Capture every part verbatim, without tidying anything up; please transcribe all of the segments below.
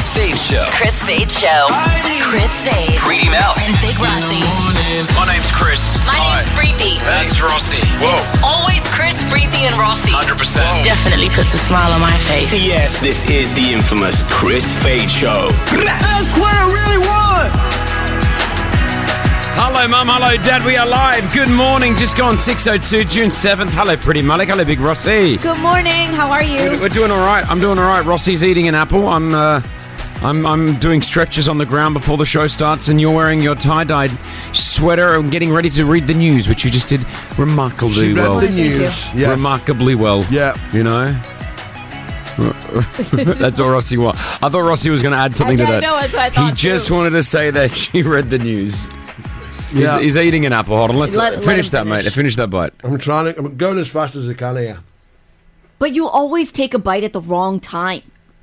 Chris Fade Show. Chris Fade Show. Chris Fade. Preeti Mel. And Big Rossi. My name's Chris. My Hi. name's Preeti. That's Rossi. Whoa. It's always Chris, Preeti, and Rossi. one hundred percent. Definitely puts a smile on my face. Yes, this is the infamous Chris Fade Show. That's what I really want. Hello, Mum. Hello, Dad. We are live. Good morning. Just gone six oh two, June seventh. Hello, Pretty Malik. Hello, Big Rossi. Good morning. How are you? We're, we're doing all right. I'm doing all right. Rossi's eating an apple. I'm, uh, I'm, I'm doing stretches on the ground before the show starts, and you're wearing your tie-dyed sweater and getting ready to read the news, which you just did remarkably She read well. the news. Yes. Remarkably well. Yeah. You know. That's all Rossi was. I thought Rossi was going to add something I, to I that. know, that's what I He thought just too. wanted to say that she read the news. Yeah. He's, he's eating an apple. Hold on, let's Let- let finish him that, finish. mate. Finish that bite. I'm trying to. I'm going as fast as I can here. But you always take a bite at the wrong time.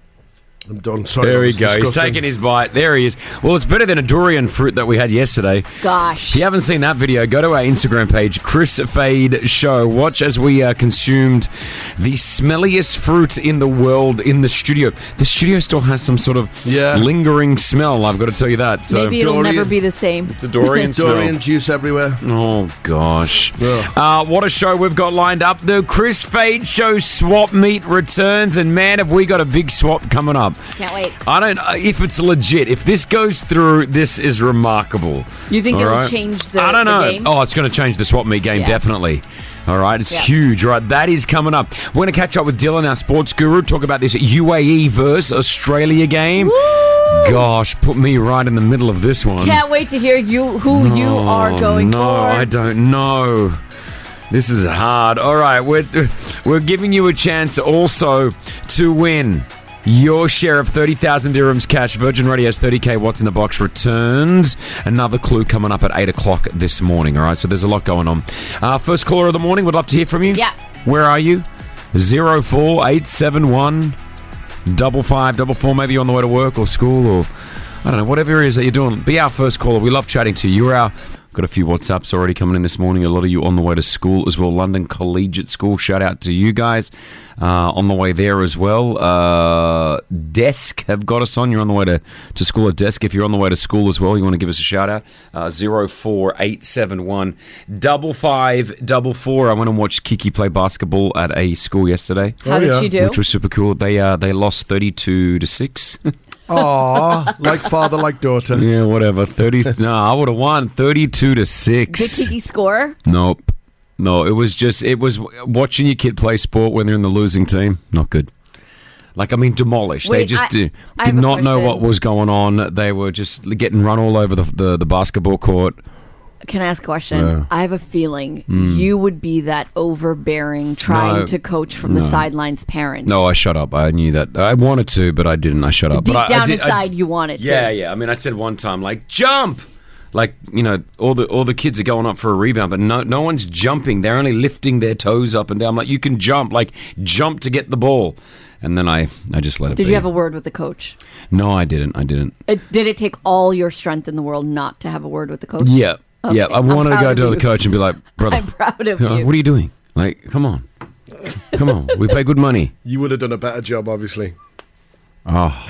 I'm done. Sorry. There that we was go. He's disgusting. taking his bite. There he is. Well, it's better than a durian fruit that we had yesterday. Gosh. If you haven't seen that video, go to our Instagram page, Chris Fade Show. Watch as we uh, consumed the smelliest fruit in the world in the studio. The studio still has some sort of Yeah. lingering smell, I've got to tell you that. So Maybe it'll Dorian- never be the same. it's a durian smell. Dorian juice everywhere. Oh, gosh. Ugh. Uh, what a show we've got lined up. The Chris Fade Show swap meet returns, and man, have we got a big swap coming up. Can't wait. I don't know if it's legit. If this goes through, this is remarkable. You think All it'll right? change the, I don't the know. game? Oh, it's going to change the swap meet game, Yeah. definitely. All right, it's Yeah. huge, right? That is coming up. We're going to catch up with Dylan, our sports guru, talk about this U A E versus Australia game. Woo! Gosh, put me right in the middle of this one. Can't wait to hear you who you are going no, for. I don't know. This is hard. All right, we're we're giving you a chance also to win your share of thirty thousand dirhams cash. Virgin Radio's thirty K What's in the Box returns. Another clue coming up at eight o'clock this morning. All right, so there's a lot going on. Uh, first caller of the morning, would love to hear from you. Yeah. Where are you? zero four eight seven one double five double four. Maybe you're on the way to work or school or, I don't know, whatever it is that you're doing. Be our first caller. We love chatting to you. You're our... Got a few WhatsApps already coming in this morning. A lot of you on the way to school as well. London Collegiate School. Shout out to you guys uh, on the way there as well. Uh, Desk have got us on. You're on the way to, to school at Desk. If you're on the way to school as well, you want to give us a shout out. Uh, zero four eight seven one double five double four. I went and watched Kiki play basketball at a school yesterday, How Oh, did yeah. she do? which was super cool. They uh, they lost thirty-two to six. Aw, like father, like daughter. Yeah, whatever. thirty. No, I would have won thirty-two to six. Did Kiki score? Nope. No, it was just, it was watching your kid play sport when they're in the losing team. Not good. Like, I mean, demolished. they Wait, just I- did, I did have a not know question. what was going on. They were just getting run all over the, the, the basketball court. Can I ask a question? Yeah. I have a feeling you would be that overbearing, trying No. to coach from the No. sidelines parents. No, I shut up. I knew that. I wanted to, but I didn't. I shut up. Deep but I, down I did, I- inside, you want it to. Yeah, yeah. I mean, I said one time, like, jump! Like, you know, all the all the kids are going up for a rebound, but no no one's jumping. They're only lifting their toes up and down. Like, you can jump. Like, jump to get the ball. And then I, I just let it Did be. you have a word with the coach? No, I didn't. I didn't. Uh, did it take all your strength in the world not to have a word with the coach? Yeah. Yeah. Okay, I I'm wanted to proud go of to the you. coach and be like, brother, I'm proud of uh, you. what are you doing? Like, come on. Come on. We pay good money. You would have done a better job, obviously. Oh,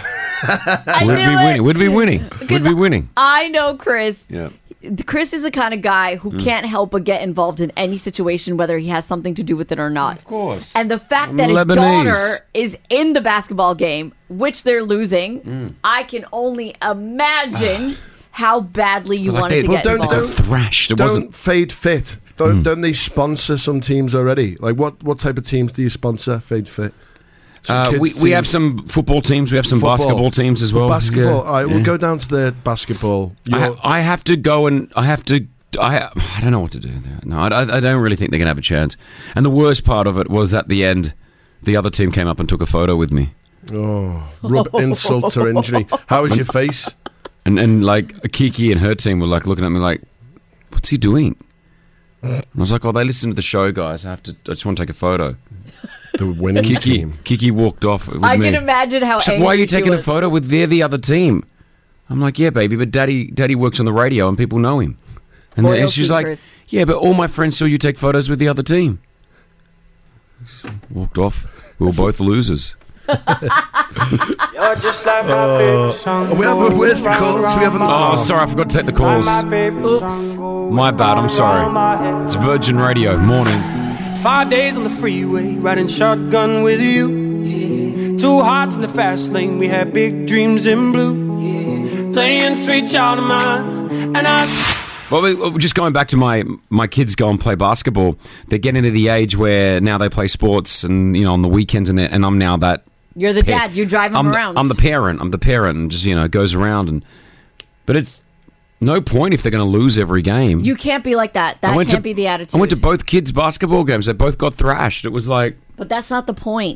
I we'd knew be it. winning. We'd be winning. We'd be winning. I know Chris. Yeah. Chris is the kind of guy who can't help but get involved in any situation, whether he has something to do with it or not. Of course. And the fact I'm that his Lebanese. daughter is in the basketball game, which they're losing, I can only imagine how badly you Like wanted they- to well, get don't- involved. They were thrashed. It Don't wasn't. Fade Fit. Don't don't they sponsor some teams already? Like what what type of teams do you sponsor? Fade Fit. Some Uh, kids we, we have teams. some football teams. We have some Football. basketball teams as well. Basketball. Yeah. All right, Yeah. we'll go down to the basketball. I, You're- I have to go and I have to. I I don't know what to do there. No, I, I don't really think they're gonna have a chance. And the worst part of it was at the end, the other team came up and took a photo with me, oh, rub insult to injury. How is your face? and and like Kiki and her team were like looking at me like, "What's he doing?" And I was like, "Oh, they listen to the show, guys. I have to. I just want to take a photo." The winning Kiki team. Kiki walked off with I me. can imagine how She's like, angry why are you she taking a was. photo with they're the other team? I'm like, yeah, baby, but daddy daddy works on the radio and people know him. And, then, and she's Loyalty, like, Chris. yeah, but all my friends saw you take photos with the other team. Walked off. We were both losers. You're just like my favorite song. We have, where's the calls? We haven't. Oh, sorry, I forgot to take the calls. Oops. My bad, I'm sorry. It's Virgin Radio, morning. Five days on the freeway, riding shotgun with you. Two hearts in the fast lane, we had big dreams in blue. Playing sweet child of mine, and I. Well, we- we're just going back to my my kids go and play basketball. They're getting to the age where now they play sports, and you know on the weekends, and and I'm now that. You're the pa- dad. You drive them I'm around. The, I'm the parent. I'm the parent, and just you know goes around and. But it's no point if they're going to lose every game. You can't be like that. That I can't went to- be the attitude. I went to both kids' basketball games. They both got thrashed. It was like. But that's not the point.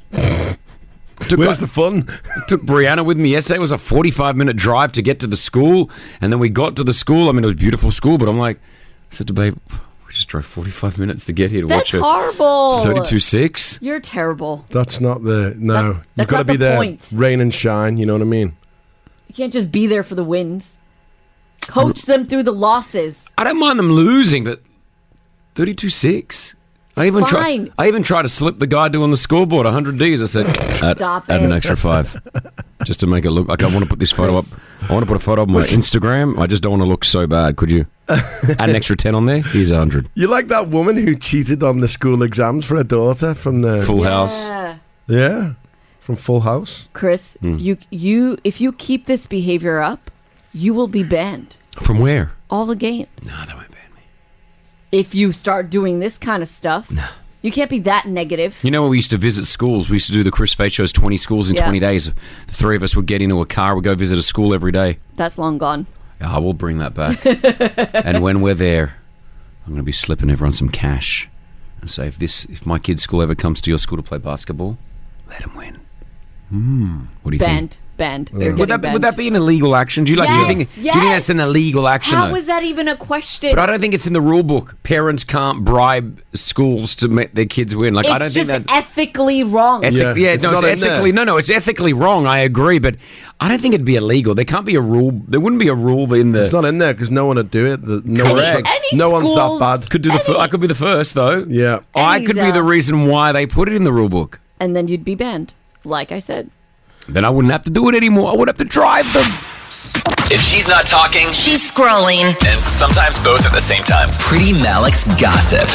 Took, Where's the fun? took Brianna with me yesterday. It was a forty-five minute drive to get to the school, and then we got to the school. I mean, it was a beautiful school, but I'm like, I said to babe, we just drove forty-five minutes to get here to That's watch it. horrible. thirty-two six. You're terrible. That's not the. No. That- You've that's got to not be the there. point. Rain and shine, you know what I mean? You can't just be there for the wins. Coach them through the losses. I don't mind them losing, but thirty-two six. I even tried. Fine. I even tried to slip the guy doing the scoreboard one hundred Ds. I said, add, Stop add an it. extra five, just to make it look like I want to put this photo up. I want to put a photo up on my Instagram. I just don't want to look so bad. Could you add an extra ten on there? Here's a hundred. You like that woman who cheated on the school exams for her daughter from the. Full house. Yeah. Yeah. From Full House. Chris, Hmm. you you if you keep this behavior up, you will be banned. From where? All the games. No, they won't ban me. If you start doing this kind of stuff, you can't be that negative. You know when we used to visit schools? We used to do the Chris Fate shows, twenty schools in Yeah. twenty days. The three of us would get into a car, we'd go visit a school every day. That's long gone. I will bring that back. And when we're there, I'm going to be slipping everyone some cash and say, if this, if my kid's school ever comes to your school to play basketball, let them win. What do you Banned. think? Banned. They're Would getting that, banned. would that be an illegal action? Do you like? do you think? Yes, Do you think yes. that's an illegal action? How though? is that even a question? But I don't think it's in the rule book. Parents can't bribe schools to make their kids win. Like it's I don't think just that. ethically wrong. Ethic, Yeah, yeah, it's no, not it's in there. ethically no, no, it's ethically wrong. I agree, but I don't think it'd be illegal. There can't be a rule. There wouldn't be a rule in the. It's not in there because no one would do it. The, no one's, Correct. that, Any no one's schools- that bad. Could do the. fir- I could be the first though. Yeah. I Any could be the zone. reason why they put it in the rule book. and then you'd be banned. Like I said. Then I wouldn't have to do it anymore. I would have to drive them. If she's not talking, She's scrolling. and sometimes both at the same time. Pretty Malik's gossip.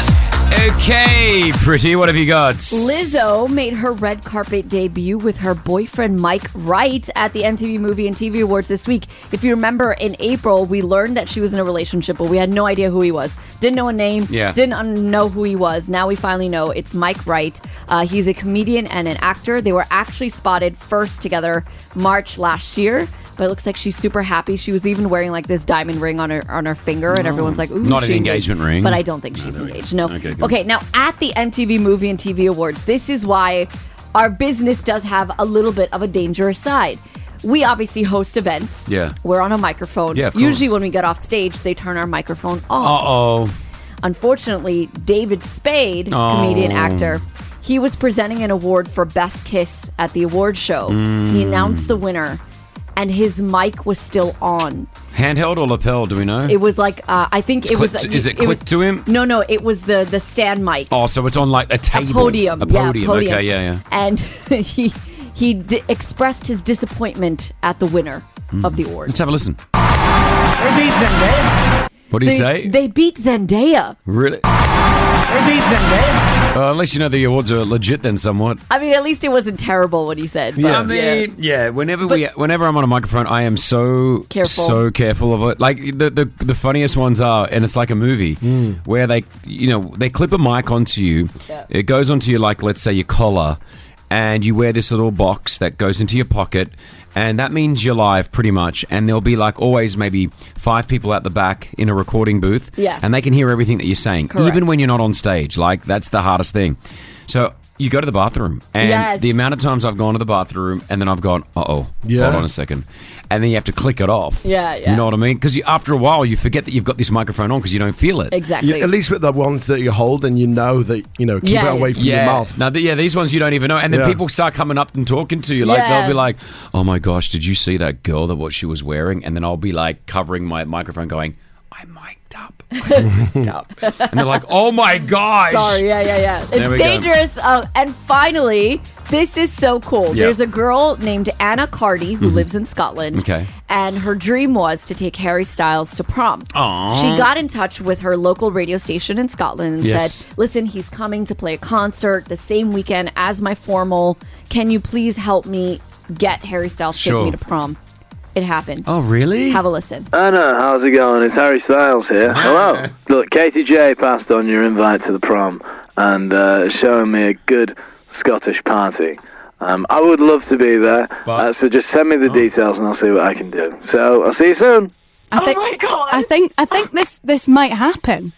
Okay, pretty. What have you got? Lizzo made her red carpet debut with her boyfriend Mike Wright at the M T V Movie and T V Awards this week. If you remember, in April, we learned that she was in a relationship, but we had no idea who he was. Didn't know a name. Yeah. Didn't un- know who he was. Now we finally know it's Mike Wright. Uh, he's a comedian and an actor. They were actually spotted first together March last year. But it looks like she's super happy. She was even wearing like this diamond ring on her on her finger, and everyone's like, "Ooh, Not an she engagement engaged." ring. But I don't think she's engaged. No. Okay, good. Okay, now at the M T V Movie and T V Awards, this is why our business does have a little bit of a dangerous side. We obviously host events. Yeah. We're on a microphone. Yeah, of Usually course. when we get off stage, they turn our microphone Uh off. oh. Unfortunately, David Spade, Oh. comedian actor, he was presenting an award for Best Kiss at the award show. Mm. He announced the winner, and his mic was still on. Handheld or lapel? Do we know? It was like uh, I think It's it was. clipped- is it was- clipped to him? No, no, it was the the stand mic. Oh, so it's on like a A table. podium. A podium. Yeah, podium. Okay, yeah, yeah. And he he d- expressed his disappointment at the winner of the award. Let's have a listen. They beat Zendaya. What do you They, say? they beat Zendaya. really? They beat Zendaya. Uh, unless you know the awards are legit, then somewhat. I mean, at least it wasn't terrible what he said. But, I mean, yeah. Whenever we, whenever I'm on a microphone, I am so Careful. so careful of it. Like the the, the funniest ones are, and it's like a movie where they, you know, they clip a mic onto you. Yeah. It goes onto your, like, let's say your collar, and you wear this little box that goes into your pocket. And that means you're live, pretty much. And there'll be, like, always maybe five people at the back in a recording booth. Yeah. And they can hear everything that you're saying, Correct. even when you're not on stage. Like, that's the hardest thing. So you go to the bathroom. And Yes. the amount of times I've gone to the bathroom and then I've gone, uh-oh, Yeah. hold on a second. And then you have to click it off. Yeah, yeah. You know what I mean? Because after a while, you forget that you've got this microphone on because you don't feel it. Exactly. You, at least with the ones that you hold and you know that, you know, keep Yeah, it away yeah. from your Yeah, mouth. now th- yeah, these ones you don't even know, and then Yeah. people start coming up and talking to you. Like Yeah. they'll be like, "Oh my gosh, did you see that girl? That what she was wearing?" And then I'll be like covering my microphone, going, I mic'd up. I mic'd up. And they're like, oh my gosh. Sorry, yeah, yeah, yeah. There we It's go. dangerous. Uh, and finally, this is so cool. Yep. There's a girl named Anna Carty who lives in Scotland. Okay. And her dream was to take Harry Styles to prom. Aww. She got in touch with her local radio station in Scotland and Yes. said, listen, he's coming to play a concert the same weekend as my formal. Can you please help me get Harry Styles to Sure. take me to prom? It happened. Oh, really? Have a listen. Anna, how's it going? It's Harry Styles here. Hello. Look, Katie J passed on your invite to the prom and uh, showing me a good Scottish party. Um, I would love to be there, But- uh, so just send me the details and I'll see what I can do. So I'll see you soon. I think, my God. I think I think this this might happen.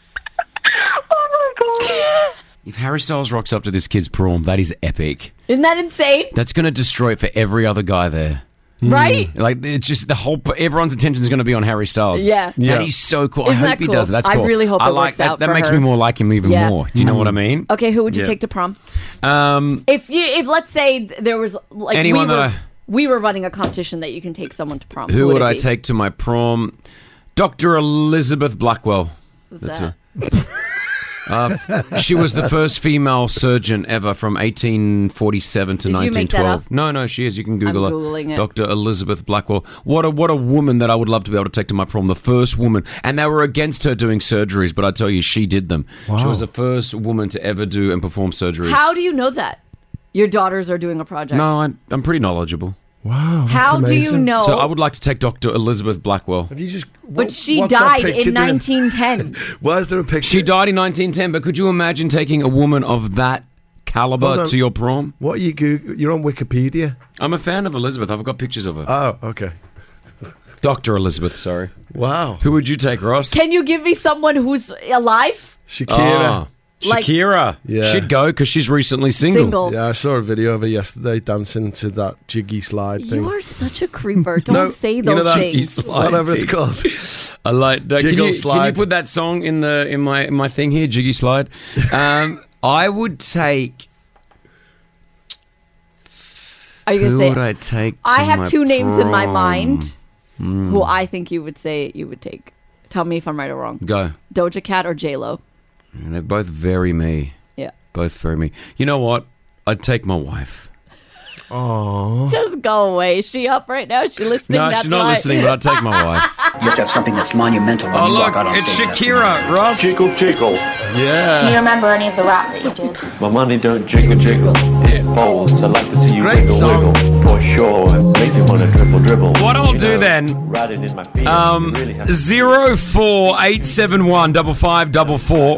Oh my God. If Harry Styles rocks up to this kid's prom, that is epic. Isn't that insane? That's going to destroy it for every other guy there. Right? Like, it's just the whole, everyone's attention is going to be on Harry Styles. Yeah. Yeah. That is so cool. I Isn't hope that he cool? does. That's I cool. really hope I it like works that. out That for makes her. me more like him even Yeah. more. Do you know what I mean? Okay, who would you Yeah. take to prom? Um, If you, if let's say there was like Anyone we were, that I- we were running a competition that you can take someone to prom. who would it I be? take to my prom? Doctor Elizabeth Blackwell. Who's That's that? her. Uh, she was the first female surgeon ever from eighteen forty-seven to Did you make nineteen twelve. that up? No, no, she is. You can Google I'm her. Googling it. Doctor Elizabeth Blackwell. What a what a woman that I would love to be able to take to my prom. The first woman, and they were against her doing surgeries, but I tell you, she did them. She was the first woman to ever do and perform surgeries. How do you know that? Your daughters are doing a project. No, I, I'm pretty knowledgeable. Wow. That's How do you amazing. know? So I would like to take Doctor Elizabeth Blackwell. Have you just? but what- she what's that died picture in doing? nineteen ten. Why is there a picture? She died in nineteen ten, but could you imagine taking a woman of that Hold caliber on. to your prom? What are you Goog- You're on Wikipedia. I'm a fan of Elizabeth. I've got pictures of her. Oh, okay. Doctor Elizabeth, sorry. Wow. Who would you take, Ross? Can you give me someone who's alive? Shakira. Ah, Like- Shakira. Yeah. She'd go because she's recently single. Single. Yeah, I saw a video of her yesterday dancing to that jiggy slide thing. You are such a creeper. Don't No, say you those know that- things. Slide Whatever it's thing. called. I like that. Can Jiggle you, can you slide. put that song in the in my in my thing here, Jiggy Slide? Um, I would take. Are you Who gonna would say? I take? To I have my two names in my prom? mind Hmm. who I think you would say you would take. Tell me if I'm right or wrong. Go. Doja Cat or J Lo? And they're both very me. Yeah. Both very me. You know what? I'd take my wife. Aww. Just go away. Is she up right now? Is she listening? No, That's she's not why. listening, but I'd take my wife. You have to have something that's monumental when Oh, you look, walk out on it's stage. That's Shakira, Ross. Jiggle, jiggle. Yeah. Can you remember any of the rap that you did? My money don't jiggle, jiggle. It folds. I like to see you Great wiggle, song. wiggle. For sure. Make you want to dribble, dribble. What I'll You do know, then, riding in my feet. Um, you really have to- zero four eight seven one double five double four.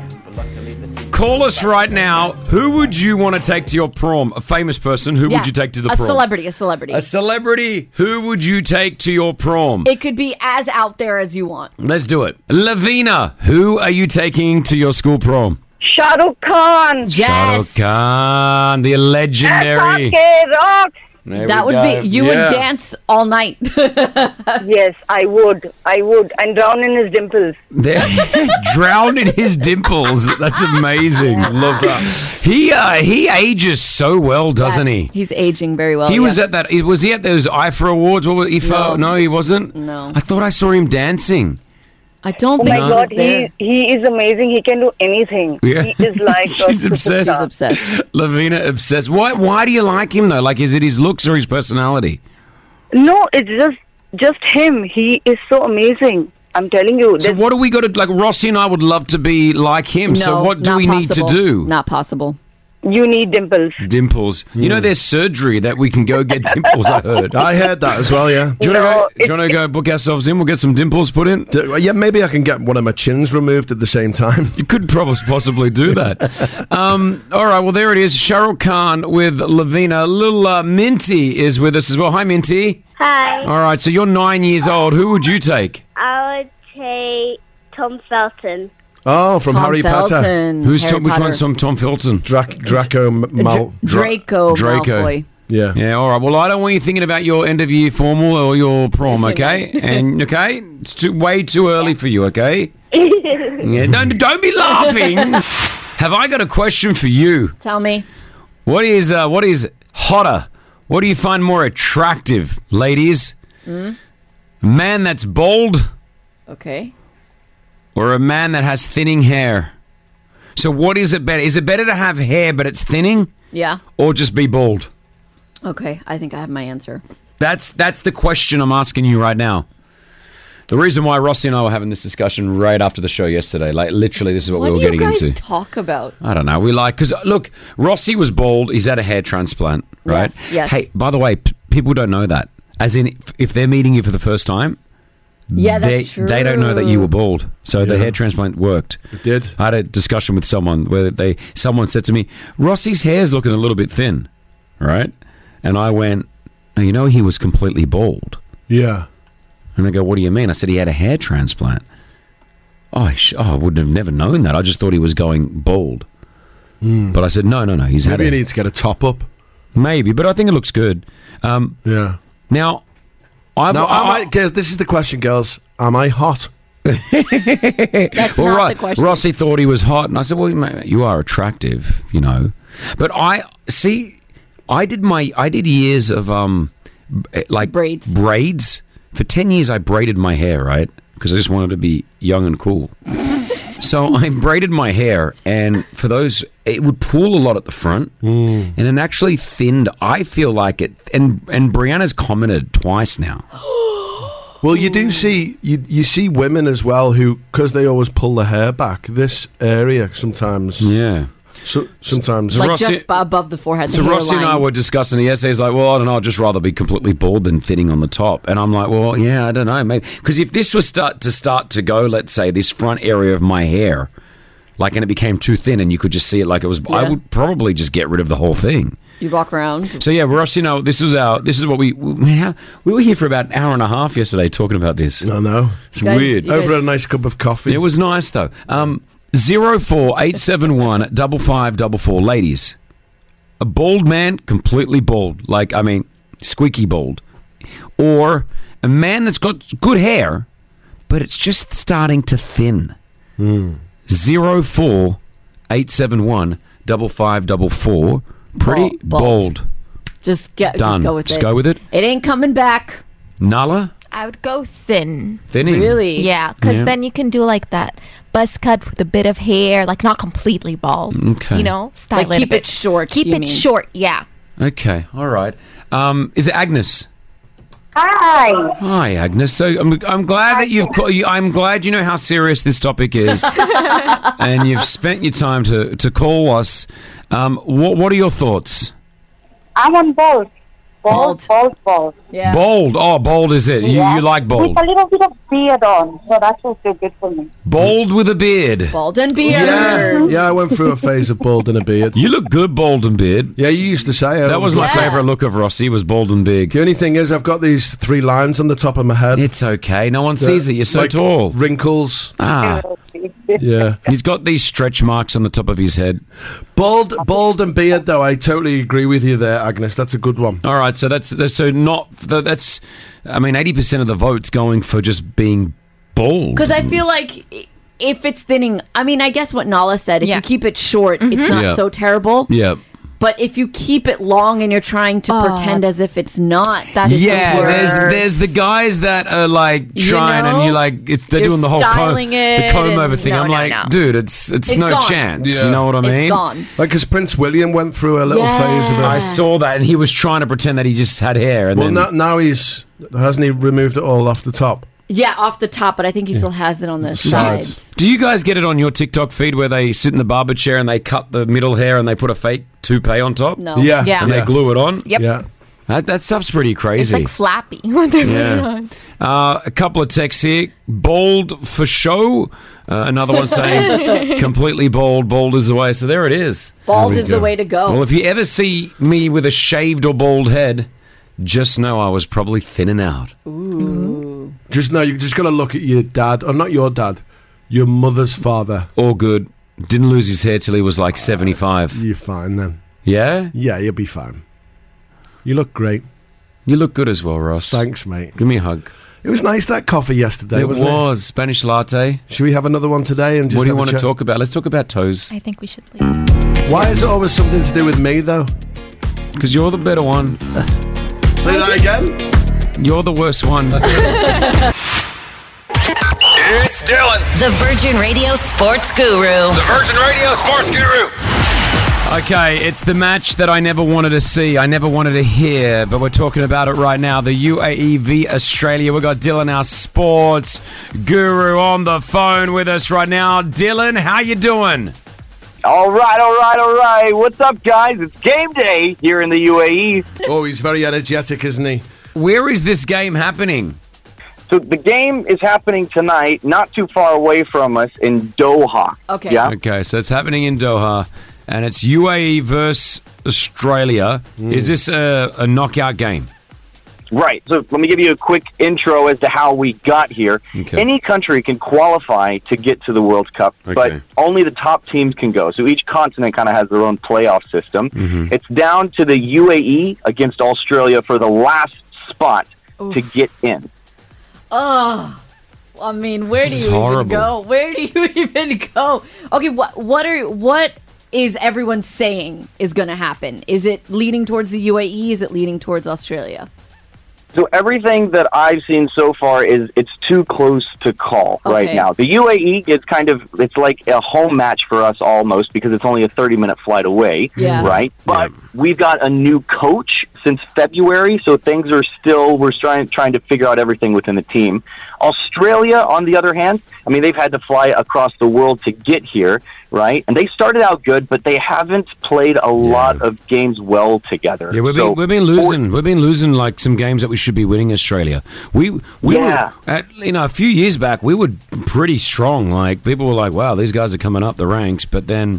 Call us right now. Who would you want to take to your prom? A famous person. Who Yeah. would you take to the a prom? celebrity. A celebrity. A celebrity. Who would you take to your prom? It could be as out there as you want. Let's do it. Lavina, who are you taking to your school prom? Shah Rukh Khan. Yes. Shah Rukh Khan, the legendary. S R K rocks. There That we would go. be. You Yeah. would dance all night. Yes, I would. I would. And drown in his dimples. There- Drown in his dimples. That's amazing. Love that. He uh, he ages so well, doesn't he? He's aging very well. He yeah. was at that. Was he at those I F A Awards? What was I F A? No. No, he wasn't. No. I thought I saw him dancing. I don't Oh think my he God, was there. he he is amazing. He can do anything. Yeah. He is like a She's obsessed. superstar. He's obsessed. Lavina obsessed. Why? Why do you like him though? Like, is it his looks or his personality? No, it's just just him. He is so amazing. I'm telling you. So there's- what do we got to like? Rossi and I would love to be like him. No, so what do not we need to possible. do? Not possible. You need dimples. Dimples. You know, there's surgery that we can go get dimples. I heard. I heard that as well, yeah. Do you No, want it- to go book ourselves in? We'll get some dimples put in. D- Yeah, maybe I can get one of my chins removed at the same time. You could probably possibly do that. um, all right, well, there it is. Shah Rukh Khan with Lavina. Little uh, Minty is with us as well. Hi, Minty. Hi. All right, so you're nine years old. Who would you take? I would take Tom Felton. Oh, from Tom Harry Potter. Felton, Who's Harry Tom, which Potter. one's Tom, Tom Felton? Drac- Draco M- Mal- Dra- Draco, Draco. Malfoy. Yeah. Yeah, all right. Well, I don't want you thinking about your end of year formal or your prom, okay? And okay, it's too, way too early for you, okay? Yeah, don't don't be laughing. Have I got a question for you? Tell me. What is uh, what is hotter? What do you find more attractive, ladies? Mm? A man that's bald Okay. or a man that has thinning hair? So what is it better? Is it better to have hair but it's thinning? Yeah. Or just be bald? Okay, I think I have my answer. That's that's the question I'm asking you right now. The reason why Rossi and I were having this discussion right after the show yesterday, like literally this is what, What we were do you getting guys into. talk about? I don't know. We like, because look, Rossi was bald. He's had a hair transplant, right? Yes, yes. Hey, by the way, p- people don't know that. As in, if- if they're meeting you for the first time, Yeah, they, that's true. they don't know that you were bald. So the Yeah. hair transplant worked. It did. I had a discussion with someone where they someone said to me, Rossi's hair's looking a little bit thin, right? And I went, no, you know, he was completely bald. Yeah. And they go, what do you mean? I said, he had a hair transplant. Oh, I, sh- oh, I would have never known that. I just thought he was going bald. Mm. But I said, no, no, no. He's Maybe had he a, needs to get a top up. Maybe, but I think it looks good. Um, yeah. Now, I, now, I, am I, girls, this is the question, girls. Am I hot? That's well, not Ro- the question. Rossi thought he was hot, and I said, "Well, mate, you are attractive, you know." But I see, I did my, I did years of um, b- like Braids. Braids for ten years. I braided my hair, right, because I just wanted to be young and cool. So I braided my hair, and for those, it would pull a lot at the front, Mm. and it actually thinned. I feel like it, and and Brianna's commented twice now. Well, you do see you you see women as well who, because they always pull the hair back. This area sometimes, yeah. So sometimes, Like Rossi- just above the forehead. So the Rossi and I hairline. were discussing it yesterday. He's like, well, I don't know. I'd just rather be completely bald than thinning on the top. And I'm like, well, yeah, I don't know. Maybe. Because if this was start to start to go, let's say, this front area of my hair, like, and it became too thin and you could just see it like it was, I Yeah. would probably just get rid of the whole thing. You walk around. So, yeah, Rossi, you know, this is our, this is what we, we, man, how, we were here for about an hour and a half yesterday talking about this. I know. It's You guys- weird. you Over guys- a nice cup of coffee. It was nice, though. Um, Zero four eight seven one double five double four, ladies. A bald man, completely bald, like I mean, squeaky bald, or a man that's got good hair, but it's just starting to thin. Zero four eight seven one double five double four. Pretty Bald. bald. Just get Done. Just go with Just it. go with it. It ain't coming back. Nala, I would go thin. thinning. Really? Yeah, because Yeah. then you can do like that buzz cut with a bit of hair, like not completely bald. Okay. You know, style Like it a keep bit. it short. Keep you it mean. short. Yeah. Okay, all right. Um, is it Agnes? Hi. Hi, Agnes. So I'm, I'm glad that you've. Call, you, I'm glad you know how serious this topic is, and you've spent your time to, to call us. Um, what What are your thoughts? I'm on bold. Bold, Bald. bold, bold. Yeah. Bold. Oh, bold is it? You, Yeah. you like bold? With a little bit of beard on, so that's also good for me. Bold with a beard. Bald and beard. Yeah, yeah. I went through a phase of bald and a beard. You look good, bald and beard. Yeah, you used to say it. That was my Yeah. favourite look of Rossi. Was bald and big. The only thing is, I've got these three lines on the top of my head. It's okay. No one sees it. You're so Like tall. Wrinkles. Ah, Yeah. he's got these stretch marks on the top of his head. Bald, bald and beard, though. I totally agree with you there, Agnes. That's a good one. All right, so that's, that's so not that's. I mean, eighty percent of the votes going for just being bald. Because I feel like i- if it's thinning, I mean, I guess what Nala said, if Yeah. you keep it short, it's not Yeah. so terrible. Yeah. But if you keep it long and you're trying to Oh. pretend as if it's not, that's Yeah, the there's worst. there's the guys that are like You trying know? and you're like it's they're You're doing the whole comb, styling the it comb over and- thing. no, I'm no, like, no. dude, it's it's, It's no gone. chance. Yeah. You know what I mean? It's gone. Like, because Prince William went through a little Yeah. phase of I it. saw that, and he was trying to pretend that he just had hair, and Well, then now, now he's hasn't he removed it all off the top? Yeah, off the top, but I think he still has it on the Sides. sides. do you guys get it on your TikTok feed where they sit in the barber chair and they cut the middle hair and they put a fake toupee on top? No. Yeah, Yeah. And yeah. they glue it on? Yep. Yeah. That, that stuff's pretty It's crazy. like flappy when they put it Yeah. on. Uh, a couple of texts here. Bald for show. Uh, another one saying completely bald. Bald is the way. So there it is. Bald we is go. the way to go. Well, if you ever see me with a shaved or bald head, just know I was probably thinning out. Just no, you just got to look at your dad, or not your dad, your mother's father. All good. Didn't lose his hair till he was like seventy-five. You're fine then. Yeah? Yeah, you'll be fine. You look great. You look good as well, Ross. Thanks, mate. Give me a hug. It was nice that coffee yesterday, it wasn't was. Spanish latte. it? Should we have another one today? And just What do you have a want to chat? talk about? Let's talk about toes. I think we should leave. Why is it always something to do with me, though? Because you're the better one. Say that again. You're the worst one. It's Dylan. The Virgin Radio Sports Guru. The Virgin Radio Sports Guru. Okay, it's the match that I never wanted to see, I never wanted to hear, but we're talking about it right now. The U A E v Australia. We've got Dylan, our sports guru, on the phone with us right now. Dylan, how you doing? All right, all right, all right. What's up, guys? It's game day here in the U A E. Oh, he's very energetic, isn't he? Where is this game happening? So the game is happening tonight, not too far away from us, in Doha. Okay. Yeah. Okay, so it's happening in Doha, and it's U A E versus Australia. Mm. Is this a, a knockout game? Right. So let me give you a quick intro as to how we got here. Okay. Any country can qualify to get to the World Cup, Okay. but only the top teams can go. So each continent kind of has their own playoff system. Mhm. It's down to the U A E against Australia for the last spot to get in. Oh, I mean, where do This is you even horrible. go? Where do you even go? Okay, what what are what is everyone saying is going to happen? Is it leaning towards the U A E? Is it leaning towards Australia? So everything that I've seen so far is it's too close to call right Okay. now. The U A E is kind of, it's like a home match for us almost because it's only a thirty-minute flight away, Yeah. right? But we've got a new coach since February, so things are still, we're trying, trying to figure out everything within the team. Australia, on the other hand, I mean, they've had to fly across the world to get here, right? And they started out good, but they haven't played a lot of games well together. Yeah, we've So been we've been losing. We've been losing like some games that we should be winning. Australia. We we Yeah. were at, you know, a few years back we were pretty strong. Like people were like, "Wow, these guys are coming up the ranks." But then,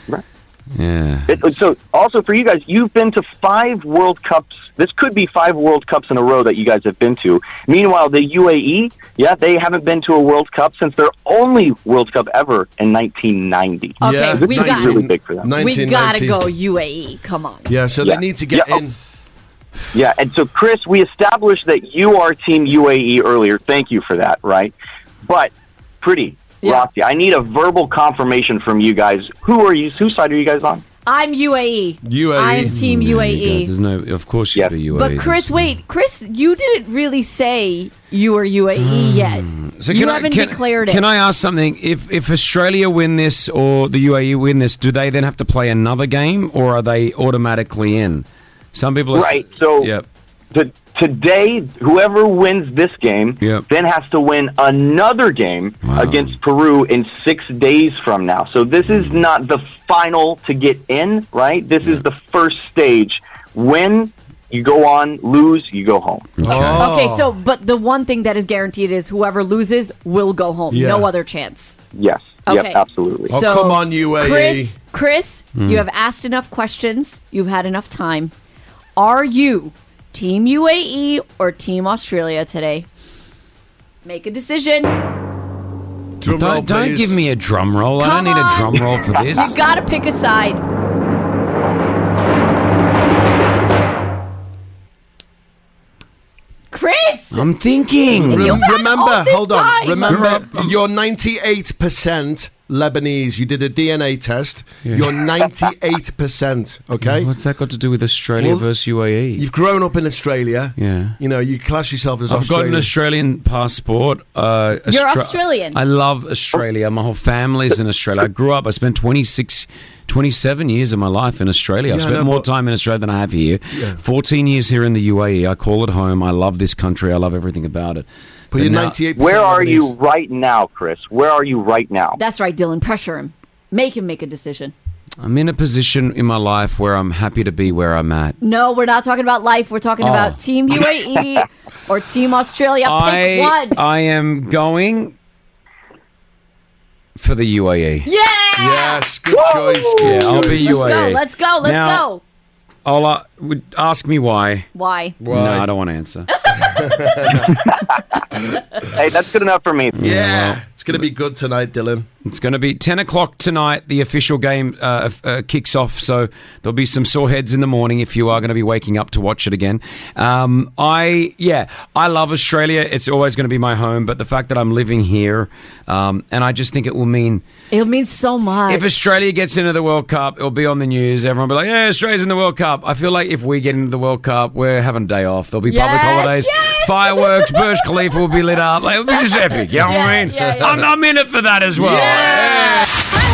yeah. It, so, also for you guys, you've been to five World Cups. This could be five World Cups in a row that you guys have been to. Meanwhile, the U A E, yeah, they haven't been to a World Cup since their only World Cup ever in nineteen ninety. Okay, Yeah, we This got is really big for them. we gotta go U A E. Come on. Yeah, so Yeah. they need to get Yeah. in. Yeah, and so, Chris, we established that you are Team U A E earlier. Thank you for that, right? But, Pretty, Roxy, I need a verbal confirmation from you guys. Who are you? Whose side are you guys on? I'm U A E. U A E. I am Team U A You guys, E. there's no, of course you'd be U A E. But Chris, wait, Chris, you didn't really say you were U A E yet. So you can I- haven't can- declared it. Can I ask something? If if Australia win this or the U A E win this, do they then have to play another game, or are they automatically in? Some people are s- Right, so Yep. to, today, whoever wins this game Yep. then has to win another game against Peru in six days from now. So this is not the final to get in, right? This is the first stage. Win, you go on. Lose, you go home. Okay, so but the one thing that is guaranteed is whoever loses will go home. Yeah. No other chance. Yes. Okay. Yep, absolutely. Oh, So, come on, U A E. Chris, Chris, Hmm. you have asked enough questions. You've had enough time. Are you Team U A E or Team Australia today? Make a decision. Drum roll, Don't, don't please. give me a drum roll. I Come don't need a on. drum roll for this. You gotta pick a side. Chris! I'm thinking. Rem- You've had remember, all this hold on. time. Remember, you're ninety-eight percent Lebanese. You did a D N A test. You're ninety-eight percent, okay? What's that got to do with Australia Well, versus U A E? You've grown up in Australia. Yeah. You know, you class yourself as I've Australian. got an Australian passport. Uh, You're Australian. I love Australia. My whole family's in Australia. I grew up. I spent twenty-six, twenty-seven years of my life in Australia. I've Yeah, I spent know, more but- time in Australia than I have here. Yeah. fourteen years here in the U A E. I call it home. I love this country. I love everything about it. But you're now- ninety-eight percent Where are Lebanese. you right now, Chris? Where are you right now? That's right, Dylan. Pressure him. Make him make a decision. I'm in a position in my life where I'm happy to be where I'm at. No, we're not talking about life. We're talking Oh. about Team U A E or Team Australia. Pick I, one. I am going for the U A E. Yeah! Yes, good choice. Good Yeah, I'll choice. be U A E. Let's go. Let's Now- go. I'll, uh, would ask me why. Why? No, I don't want to answer. Hey, that's good enough for me. Yeah, it's going to be good tonight, Dylan. It's going to be ten o'clock tonight. The official game uh, uh, kicks off, so there'll be some sore heads in the morning if you are going to be waking up to watch it again. Um, I, yeah, I love Australia. It's always going to be my home, but the fact that I'm living here, um, and I just think it will mean... It means so much. If Australia gets into the World Cup, it'll be on the news. Everyone will be like, yeah, Australia's in the World Cup. I feel like if we get into the World Cup, we're having a day off. There'll be public Yes, holidays, yes! fireworks, Burj Khalifa will be lit up. Like, it'll be just epic, you know what I mean? Yeah, yeah, yeah. I'm, I'm in it for that as well. Yeah.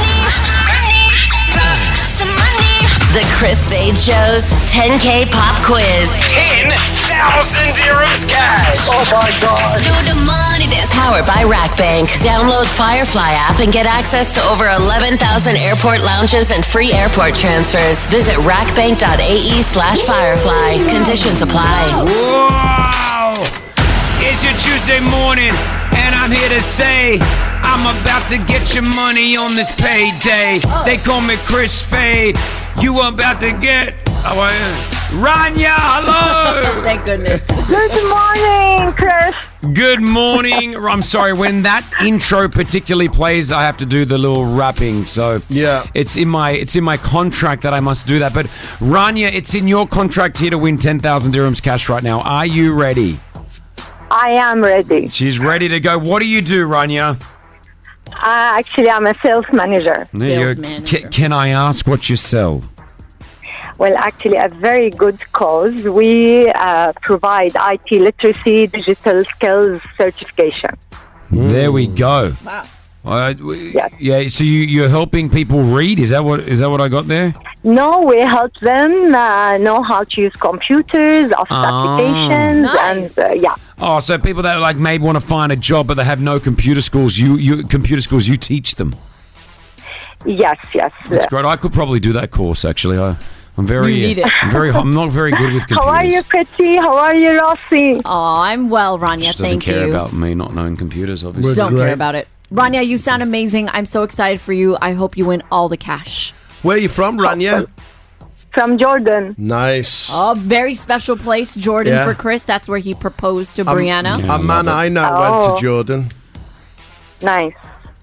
The Chris Fade Show's ten K pop quiz. ten thousand dirhams cash. Oh my God. No the money that's powered by RackBank. Download Firefly app and get access to over eleven thousand airport lounges and free airport transfers. Visit rackbank.ae slash Firefly. Conditions apply. Wow! It's your Tuesday morning, and I'm here to say I'm about to get your money on this payday. They call me Chris Fade. You about to get oh, I am. Rania, hello. Thank goodness. Good morning, Chris. Good morning. I'm sorry, when that intro particularly plays, I have to do the little rapping. So yeah, it's in my it's in my contract that I must do that. But Rania, it's in your contract here to win ten thousand dirhams cash right now. Are you ready? I am ready. She's ready to go. What do you do, Rania? Uh, actually, I'm a sales manager. There you go. Ca- can I ask what you sell? Well, actually, a very good cause. We uh, provide I T literacy, digital skills certification. There we go. Wow. Uh, yes. Yeah. So you, you're helping people read? Is that what is that what I got there? No, we help them uh, know how to use computers, office Oh. applications, Nice. and uh, yeah. Oh, so people that like maybe want to find a job but they have no computer skills, you you computer skills, you teach them. Yes, yes. That's great. I could probably do that course actually. I, I'm very, You need it. I'm very, I'm not very good with computers. How are you, Pretty? How are you, Rossi? Oh, I'm well, Rania. Just doesn't Thank care you. about me not knowing computers, obviously. Don't care about it. Rania, you sound amazing. I'm so excited for you. I hope you win all the cash. Where are you from, Rania? From Jordan. Nice. Oh, very special place, Jordan, Yeah. for Chris. That's where he proposed to Um, Brianna. a man I know Oh. went to Jordan. Nice.